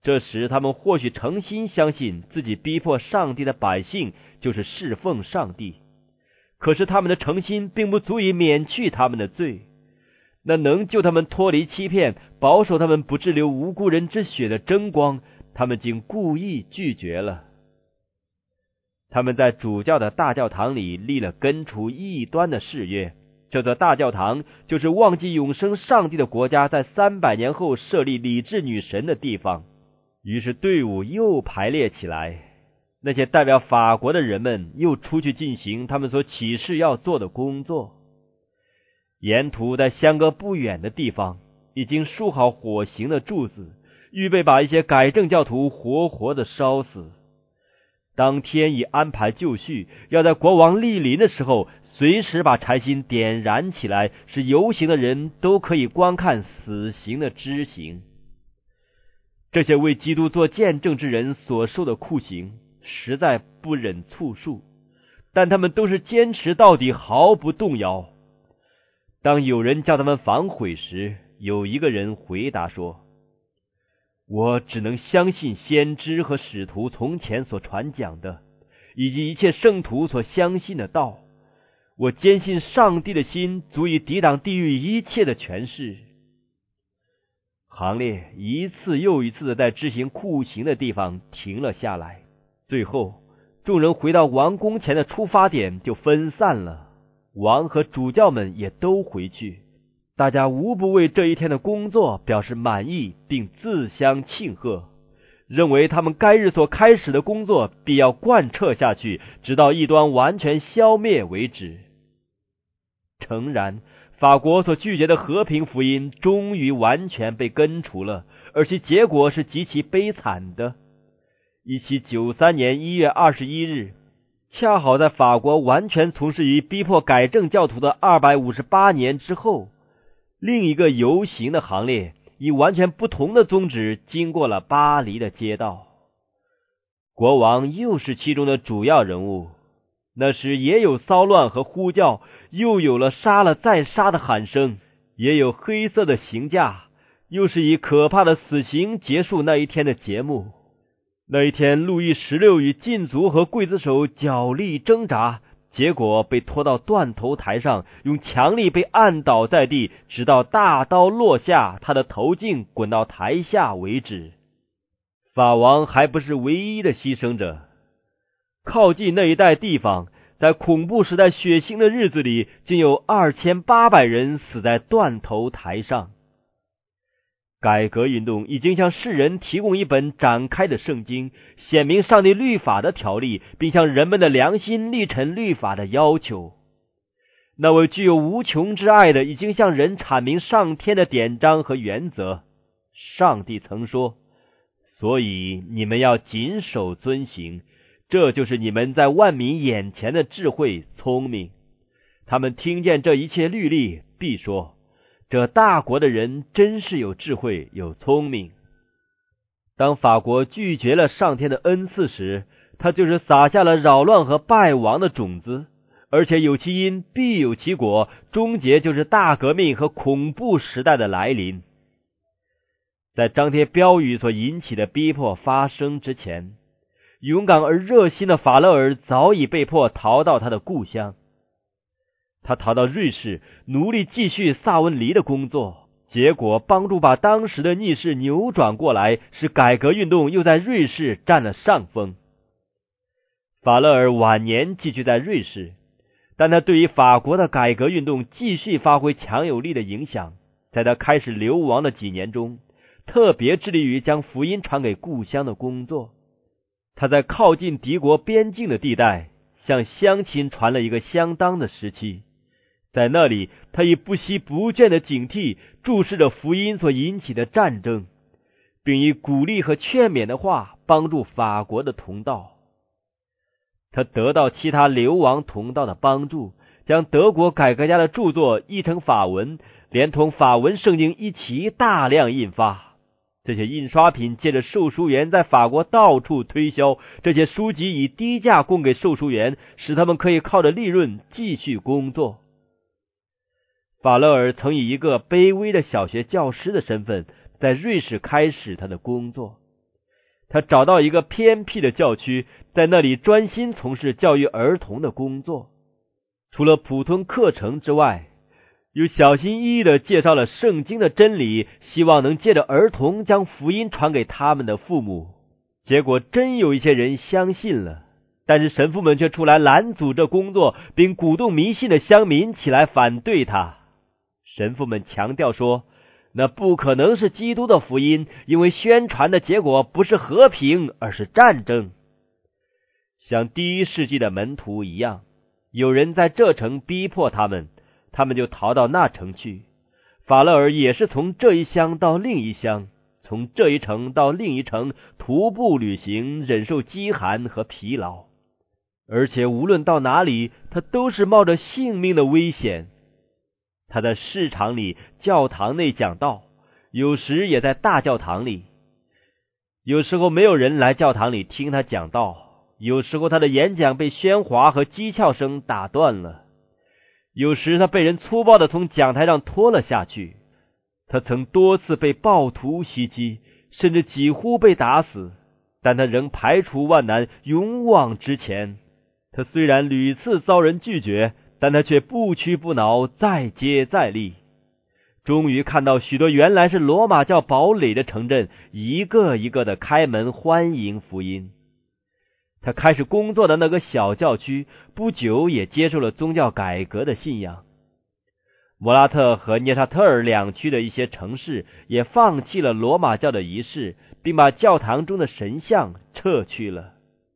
Speaker 1: 这时他们或许诚心相信自己逼迫上帝的百姓就是侍奉上帝，可是他们的诚心并不足以免去他们的罪。那能救他们脱离欺骗，保守他们不致流无辜人之血的真光，他们竟故意拒绝了。他们在主教的大教堂里立了根除异端的誓约，这座大教堂就是忘记永生上帝的国家在300年后设立理智女神的地方。于是队伍又排列起来，那些代表法国的人们又出去进行他们所启示要做的工作。沿途在相隔不远的地方已经竖好火刑的柱子，预备把一些改正教徒活活的烧死。当天已安排就绪，要在国王莅临的时候随时把柴薪点燃起来，使游行的人都可以观看死刑的执行。这些为基督做见证之人所受的酷刑实在不忍促述，但他们都是坚持到底，毫不动摇。当有人叫他们反悔时，有一个人回答说：我只能相信先知和使徒从前所传讲的，以及一切圣徒所相信的道。我坚信上帝的心足以抵挡地狱一切的权势。行列一次又一次的在执行酷刑的地方停了下来，最后众人回到王宫前的出发点就分散了，王和主教们也都回去，大家无不为这一天的工作表示满意，并自相庆贺，认为他们该日所开始的工作必要贯彻下去，直到异端完全消灭为止。诚然，法国所拒绝的和平福音终于完全被根除了，而其结果是极其悲惨的。1793年1月21日，恰好在法国完全从事于逼迫改正教徒的258年之后，另一个游行的行列以完全不同的宗旨经过了巴黎的街道。国王又是其中的主要人物，那时也有骚乱和呼叫，又有了杀了再杀的喊声，也有黑色的刑架，又是以可怕的死刑结束那一天的节目。那一天，路易16与禁足和刽子手角力挣扎，结果被拖到断头台上，用强力被按倒在地，直到大刀落下，他的头颈滚到台下为止。法王还不是唯一的牺牲者，靠近那一带地方，在恐怖时代血腥的日子里，竟有2800人死在断头台上。改革运动已经向世人提供一本展开的圣经，显明上帝律法的条例，并向人们的良心力陈律法的要求。那位具有无穷之爱的已经向人阐明上天的典章和原则。上帝曾说：所以你们要谨守遵行，这就是你们在万民眼前的智慧聪明。他们听见这一切律例，必说：这大国的人真是有智慧有聪明。当法国拒绝了上天的恩赐时，他就是撒下了扰乱和败亡的种子，而且有其因必有其果，终结就是大革命和恐怖时代的来临。在张贴标语所引起的逼迫发生之前，勇敢而热心的法勒尔早已被迫逃到他的故乡。他逃到瑞士，努力继续萨文黎的工作，结果帮助把当时的逆势扭转过来，使改革运动又在瑞士占了上风。法勒尔晚年寄居在瑞士，但他对于法国的改革运动继续发挥强有力的影响。在他开始流亡的几年中，特别致力于将福音传给故乡的工作。他在靠近敌国边境的地带向乡亲传了一个相当的时期，在那里他以不息不倦的警惕注视着福音所引起的战争，并以鼓励和劝勉的话帮助法国的同道。他得到其他流亡同道的帮助，将德国改革家的著作译成法文，连同法文圣经一起大量印发。这些印刷品借着售书员在法国到处推销，这些书籍以低价供给售书员，使他们可以靠着利润继续工作。法勒尔曾以一个卑微的小学教师的身份在瑞士开始他的工作。 他找到一个偏僻的教区，在那里专心从事教育儿童的工作。除了普通课程之外，又小心翼翼地介绍了圣经的真理，希望能借着儿童将福音传给他们的父母。结果真有一些人相信了，但是神父们却出来拦阻这工作，并鼓动迷信的乡民起来反对他。神父们强调说，那不可能是基督的福音，因为宣传的结果不是和平，而是战争。像第一世纪的门徒一样，有人在这城逼迫他们，他们就逃到那城去。法勒尔也是从这一乡到另一乡，从这一城到另一城徒步旅行，忍受饥寒和疲劳。而且无论到哪里，他都是冒着性命的危险。他在市场里、教堂内讲道，有时也在大教堂里。有时候没有人来教堂里听他讲道，有时候他的演讲被喧哗和讥诮声打断了，有时他被人粗暴地从讲台上拖了下去。他曾多次被暴徒袭击，甚至几乎被打死，但他仍排除万难，勇往直前。他虽然屡次遭人拒绝，但他却不屈不挠，再接再厉。终于看到许多原来是罗马教堡垒的城镇，一个一个的开门欢迎福音。他开始工作的那个小教区，不久也接受了宗教改革的信仰。摩拉特和涅沙特尔两区的一些城市也放弃了罗马教的仪式，并把教堂中的神像撤去了。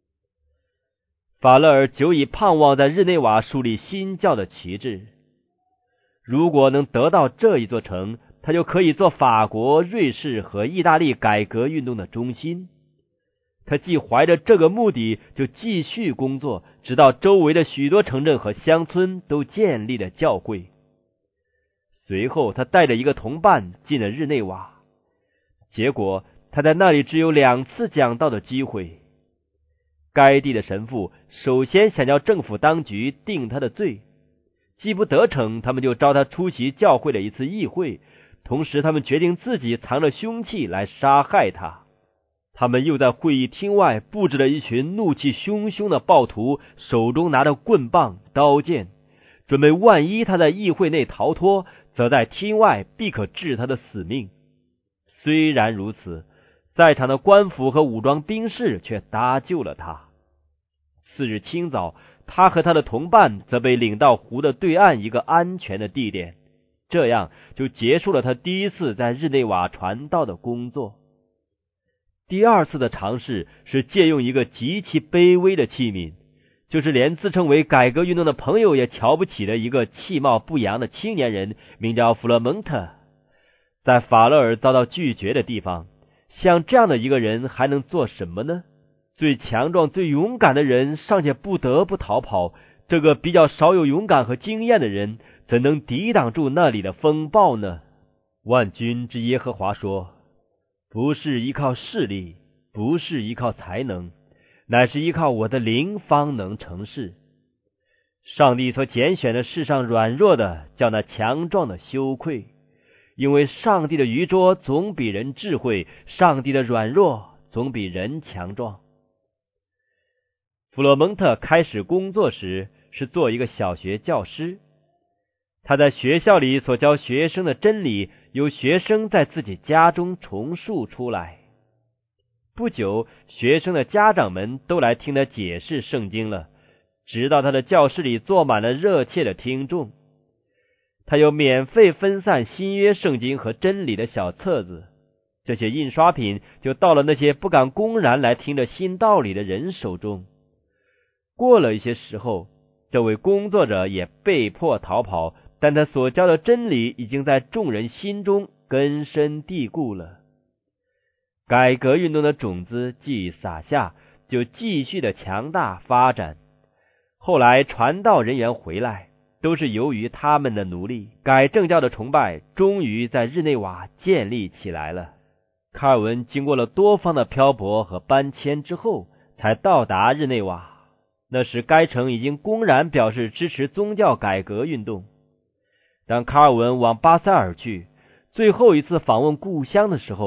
Speaker 1: 法勒尔久已盼望在日内瓦树立新教的旗帜，如果能得到这一座城，他就可以做法国、瑞士和意大利改革运动的中心。他既怀着这个目的，就继续工作，直到周围的许多城镇和乡村都建立了教会。随后他带着一个同伴进了日内瓦，结果他在那里只有2次讲道的机会。该地的神父首先想叫政府当局定他的罪，既不得逞，他们就召他出席教会的一次议会，同时他们决定自己藏着凶器来杀害他。他们又在会议厅外布置了一群怒气汹汹的暴徒，手中拿着棍棒、刀剑，准备万一他在议会内逃脱，则在厅外必可治他的死命。虽然如此，在场的官府和武装兵士却搭救了他。次日清早，他和他的同伴则被领到湖的对岸一个安全的地点，这样就结束了他第一次在日内瓦传道的工作。第2次的尝试是借用一个极其卑微的器皿，就是连自称为改革运动的朋友也瞧不起的一个气貌不扬的青年人，名叫弗勒蒙特。在法勒尔遭到拒绝的地方，像这样的一个人还能做什么呢？最强壮、最勇敢的人尚且不得不逃跑，这个比较少有勇敢和经验的人怎能抵挡住那里的风暴呢？万军之耶和华说，不是依靠势力，不是依靠才能，乃是依靠我的灵方能成事。上帝所拣选的世上软弱的，叫那强壮的羞愧，因为上帝的愚拙总比人智慧，上帝的软弱总比人强壮。弗洛蒙特开始工作时是做一个小学教师，他在学校里所教学生的真理，由学生在自己家中重述出来。不久，学生的家长们都来听他解释圣经了，直到他的教室里坐满了热切的听众。他又免费分散新约圣经和真理的小册子，这些印刷品就到了那些不敢公然来听着新道理的人手中。过了一些时候，这位工作者也被迫逃跑，但他所教的真理已经在众人心中根深蒂固了。改革运动的种子既撒下，就继续的强大发展。后来传道人员回来，都是由于他们的努力，改正教的崇拜终于在日内瓦建立起来了。卡尔文经过了多方的漂泊和搬迁之后，才到达日内瓦。那时该城已经公然表示支持宗教改革运动。当卡尔文往巴塞尔去，最后一次访问故乡的时候，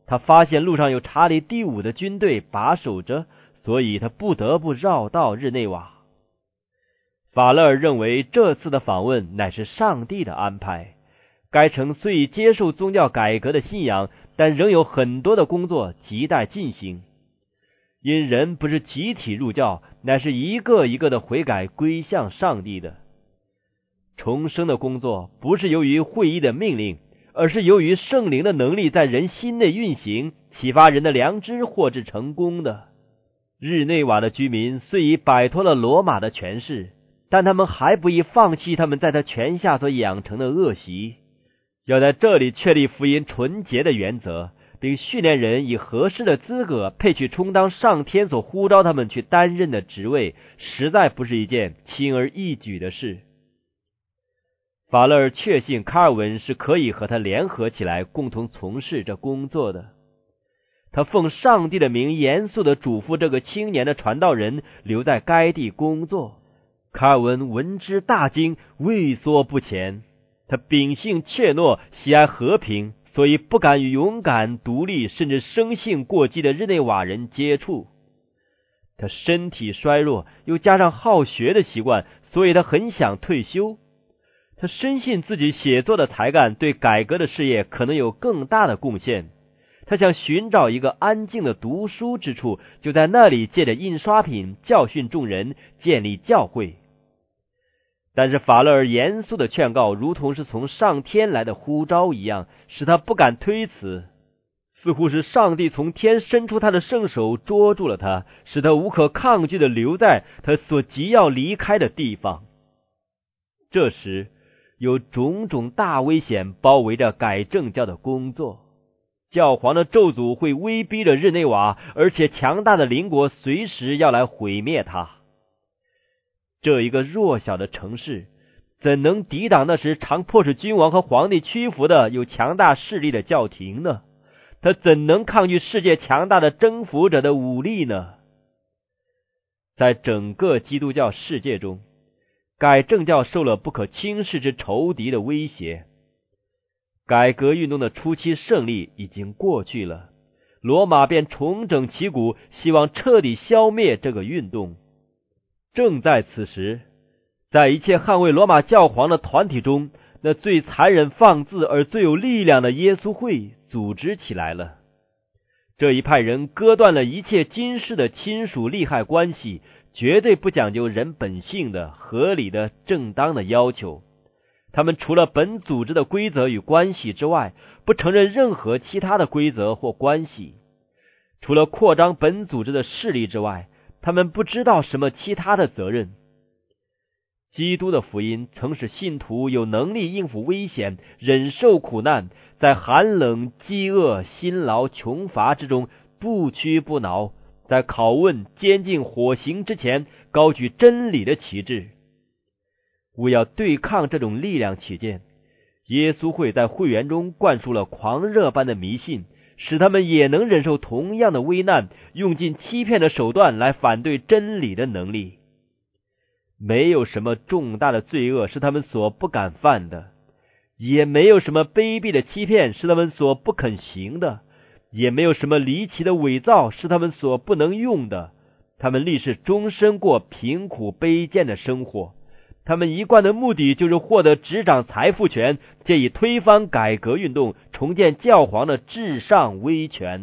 Speaker 1: 他发现路上有查理第5的军队把守着，所以他不得不绕道日内瓦。法勒尔认为这次的访问乃是上帝的安排，该城虽已接受宗教改革的信仰，但仍有很多的工作亟待进行。因人不是集体入教，乃是一个一个的悔改归向上帝的。重生的工作不是由于会议的命令，而是由于圣灵的能力在人心内运行，启发人的良知获致成功的。日内瓦的居民虽已摆脱了罗马的权势，但他们还不宜放弃他们在他权下所养成的恶习，要在这里确立福音纯洁的原则，并训练人以合适的资格配去充当上天所呼召他们去担任的职位，实在不是一件轻而易举的事。法勒尔确信卡尔文是可以和他联合起来共同从事这工作的。他奉上帝的名严肃地嘱咐这个青年的传道人留在该地工作。卡尔文闻之大惊，畏缩不前。他秉性怯懦，喜爱和平，所以不敢与勇敢、独立甚至生性过激的日内瓦人接触。他身体衰弱，又加上好学的习惯，所以他很想退休。他深信自己写作的才干对改革的事业可能有更大的贡献。他想寻找一个安静的读书之处，就在那里借着印刷品教训众人，建立教会。但是法勒尔严肃的劝告如同是从上天来的呼召一样，使他不敢推辞，似乎是上帝从天伸出他的圣手捉住了他，使他无可抗拒地留在他所急要离开的地方。这时有种种大危险包围着改正教的工作，教皇的咒诅会威逼着日内瓦，而且强大的邻国随时要来毁灭他。这一个弱小的城市怎能抵挡那时常迫使君王和皇帝屈服的有强大势力的教廷呢？他怎能抗拒世界强大的征服者的武力呢？在整个基督教世界中，改正教受了不可轻视之仇敌的威胁。改革运动的初期胜利已经过去了，罗马便重整旗鼓，希望彻底消灭这个运动。正在此时，在一切捍卫罗马教皇的团体中，那最残忍放肆而最有力量的耶稣会组织起来了。这一派人割断了一切今世的亲属利害关系，绝对不讲究人本性的合理的正当的要求。他们除了本组织的规则与关系之外，不承认任何其他的规则或关系。除了扩张本组织的势力之外，他们不知道什么其他的责任。基督的福音曾使信徒有能力应付危险，忍受苦难，在寒冷、饥饿、辛劳、穷乏之中不屈不挠，在拷问、监禁、火刑之前高举真理的旗帜。为要对抗这种力量起见，耶稣会在会员中灌输了狂热般的迷信，使他们也能忍受同样的危难，用尽欺骗的手段来反对真理的能力。没有什么重大的罪恶是他们所不敢犯的，也没有什么卑鄙的欺骗是他们所不肯行的，也没有什么离奇的伪造是他们所不能用的。他们立誓终身过贫苦卑贱的生活，他们一贯的目的就是获得执掌财富权，借以推翻改革运动，重建教皇的至上威权。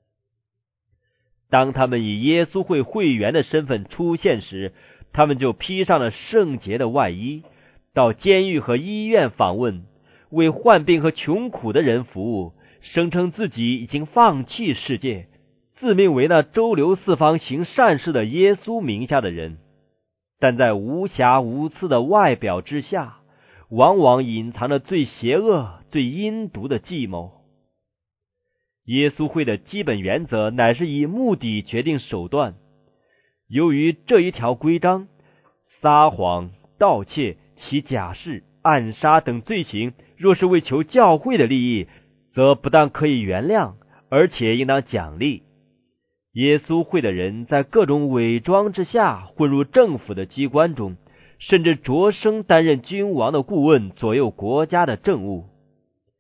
Speaker 1: 当他们以耶稣会会员的身份出现时，他们就披上了圣洁的外衣，到监狱和医院访问，为患病和穷苦的人服务，声称自己已经放弃世界，自命为那周流四方行善事的耶稣名下的人。但在无瑕无疵的外表之下，往往隐藏着最邪恶、最阴毒的计谋。耶稣会的基本原则乃是以目的决定手段。由于这一条规章，撒谎、盗窃、起假誓、暗杀等罪行，若是为求教会的利益，则不但可以原谅，而且应当奖励。耶稣会的人在各种伪装之下混入政府的机关中，甚至擢升担任君王的顾问，左右国家的政务。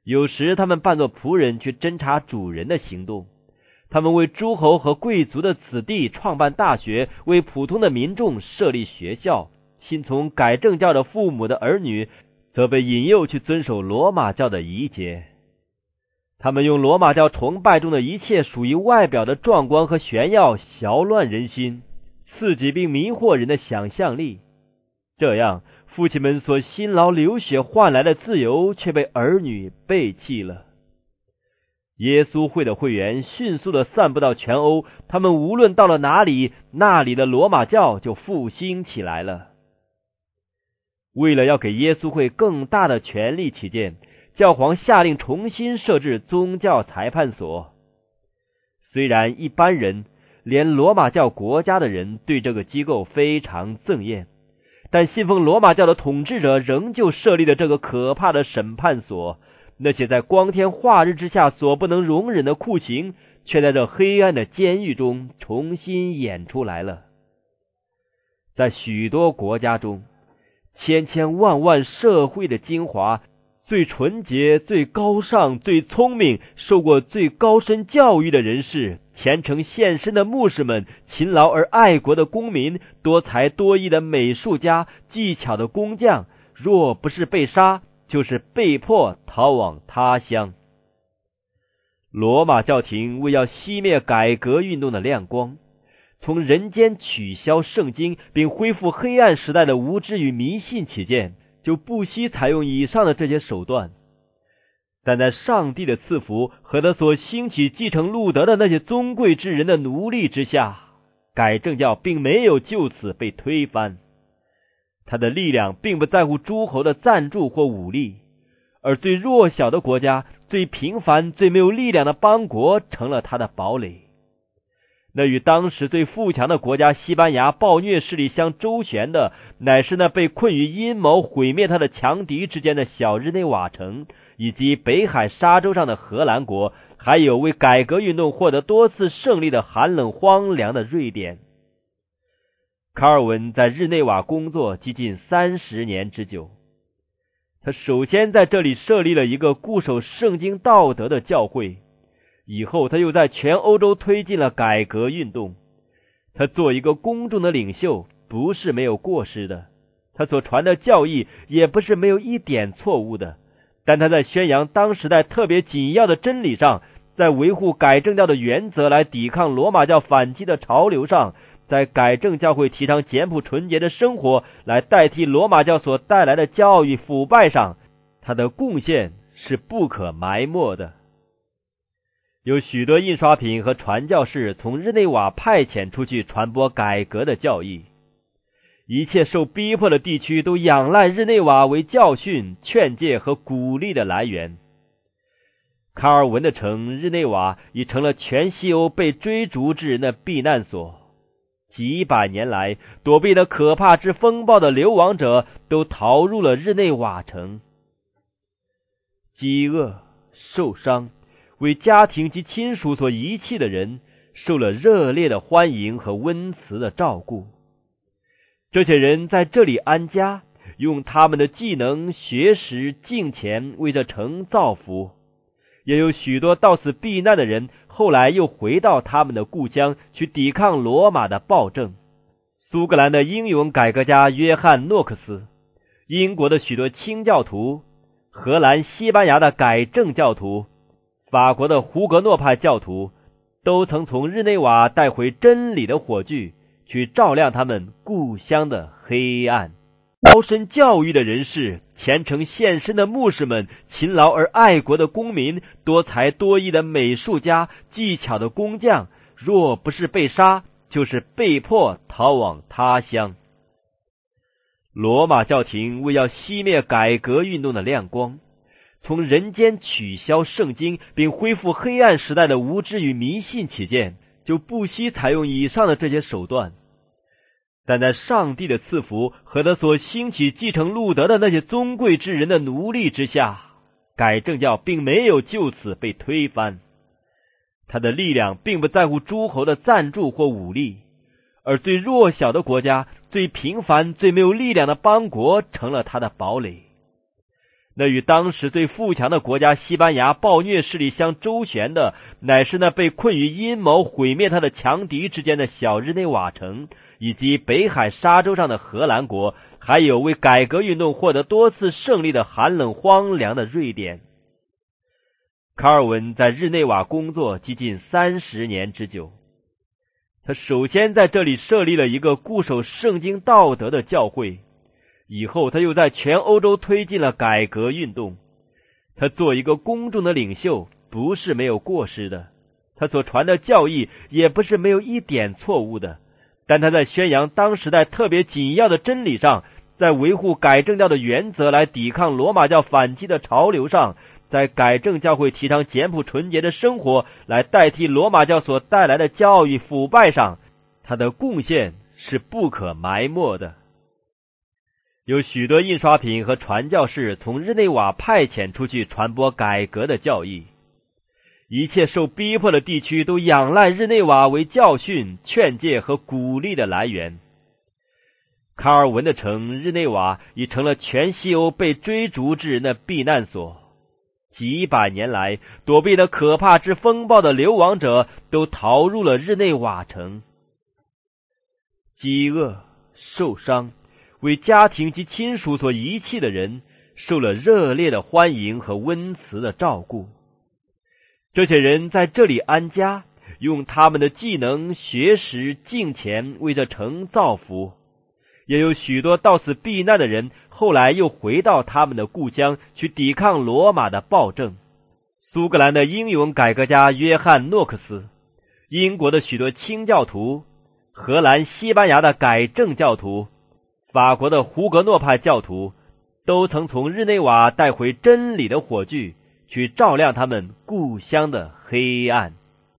Speaker 1: 有时他们扮作仆人去侦察主人的行动，他们为诸侯和贵族的子弟创办大学，为普通的民众设立学校。信从改正教的父母的儿女则被引诱去遵守罗马教的仪节。他们用罗马教崇拜中的一切属于外表的壮观和炫耀淆乱人心，刺激并迷惑人的想象力。这样，父亲们所辛劳流血换来的自由却被儿女背弃了。耶稣会的会员迅速地散布到全欧，他们无论到了哪里，那里的罗马教就复兴起来了。为了要给耶稣会更大的权力起见，教皇下令重新设置宗教裁判所。虽然一般人，连罗马教国家的人对这个机构非常憎厌，但信奉罗马教的统治者仍旧设立了这个可怕的审判所。那些在光天化日之下所不能容忍的酷刑，却在这黑暗的监狱中重新演出来了。在许多国家中，千千万万社会的精华，最纯洁、最高尚、最聪明、受过最高深教育的人士，虔诚献身的牧师们，勤劳而爱国的公民，多才多艺的美术家，技巧的工匠，若不是被杀，就是被迫逃往他乡。罗马教廷为要熄灭改革运动的亮光，从人间取消圣经，并恢复黑暗时代的无知与迷信起见，就不惜采用以上的这些手段。但在上帝的赐福和他所兴起继承路德的那些尊贵之人的奴隶之下，改正教并没有就此被推翻。他的力量并不在乎诸侯的赞助或武力，而最弱小的国家、最平凡、最没有力量的邦国成了他的堡垒。那与当时最富强的国家西班牙暴虐势力相周旋的，乃是那被困于阴谋毁灭他的强敌之间的小日内瓦城，以及北海沙洲上的荷兰国，还有为改革运动获得多次胜利的寒冷荒凉的瑞典。卡尔文在日内瓦工作接近30年之久，他首先在这里设立了一个固守圣经道德的教会，以后他又在全欧洲推进了改革运动。他做一个公众的领袖不是没有过失的，他所传的教义也不是没有一点错误的，但他在宣扬当时代特别紧要的真理上，在维护改正教的原则来抵抗罗马教反击的潮流上，在改正教会提倡简朴纯洁的生活来代替罗马教所带来的骄傲与腐败上，他的贡献是不可埋没的。有许多印刷品和传教士从日内瓦派遣出去传播改革的教义，一切受逼迫的地区都仰赖日内瓦为教训、劝诫和鼓励的来源。卡尔文的城日内瓦已成了全西欧被追逐之人的避难所。几百年来，躲避了可怕之风暴的流亡者都逃入了日内瓦城。饥饿、受伤、为家庭及亲属所遗弃的人，受了热烈的欢迎和温慈的照顾。这些人在这里安家，用他们的技能、学识、金钱为这城造福。也有许多到此避难的人，后来又回到他们的故乡，去抵抗罗马的暴政。苏格兰的英勇改革家约翰诺克斯，英国的许多清教徒，荷兰、西班牙的改正教徒，法国的胡格诺派教徒，都曾从日内瓦带回真理的火炬，去照亮他们故乡的黑暗。高深教育的人士，虔诚献身的牧师们，勤劳而爱国的公民，多才多艺的美术家，技巧的工匠，若不是被杀，就是被迫逃往他乡。罗马教廷为要熄灭改革运动的亮光，从人间取消圣经，并恢复黑暗时代的无知与迷信起见，就不惜采用以上的这些手段。但在上帝的赐福和他所兴起继承路德的那些尊贵之人的奴隶之下，改正教并没有就此被推翻。他的力量并不在乎诸侯的赞助或武力，而最弱小的国家、最平凡、最没有力量的邦国成了他的堡垒。 那与当时最富强的国家西班牙暴虐势力相周旋的，乃是那被困于阴谋毁灭他的强敌之间的小日内瓦城，以及北海沙洲上的荷兰国，还有为改革运动获得多次胜利的寒冷荒凉的瑞典。卡尔文在日内瓦工作接近30年之久，他首先在这里设立了一个固守圣经道德的教会，以后他又在全欧洲推进了改革运动。他做一个公众的领袖不是没有过失的，他所传的教义也不是没有一点错误的，但他在宣扬当时代特别紧要的真理上，在维护改正教的原则来抵抗罗马教反击的潮流上，在改正教会提倡简朴纯洁的生活来代替罗马教所带来的教育腐败上，他的贡献是不可埋没的。有许多印刷品和传教士从日内瓦派遣出去传播改革的教义，一切受逼迫的地区都仰赖日内瓦为教训、劝诫和鼓励的来源。卡尔文的城日内瓦已成了全西欧被追逐之人的避难所，几百年来躲避了可怕之风暴的流亡者都逃入了日内瓦城。饥饿、受伤、为家庭及亲属所遗弃的人受了热烈的欢迎和温慈的照顾。这些人在这里安家，用他们的技能、学识、金钱为这城造福。也有许多到此避难的人，后来又回到他们的故乡去抵抗罗马的暴政。苏格兰的英勇改革家约翰·诺克斯，英国的许多清教徒，荷兰、西班牙的改正教徒，法国的胡格诺派教徒，都曾从日内瓦带回真理的火炬，去照亮他们故乡的黑暗。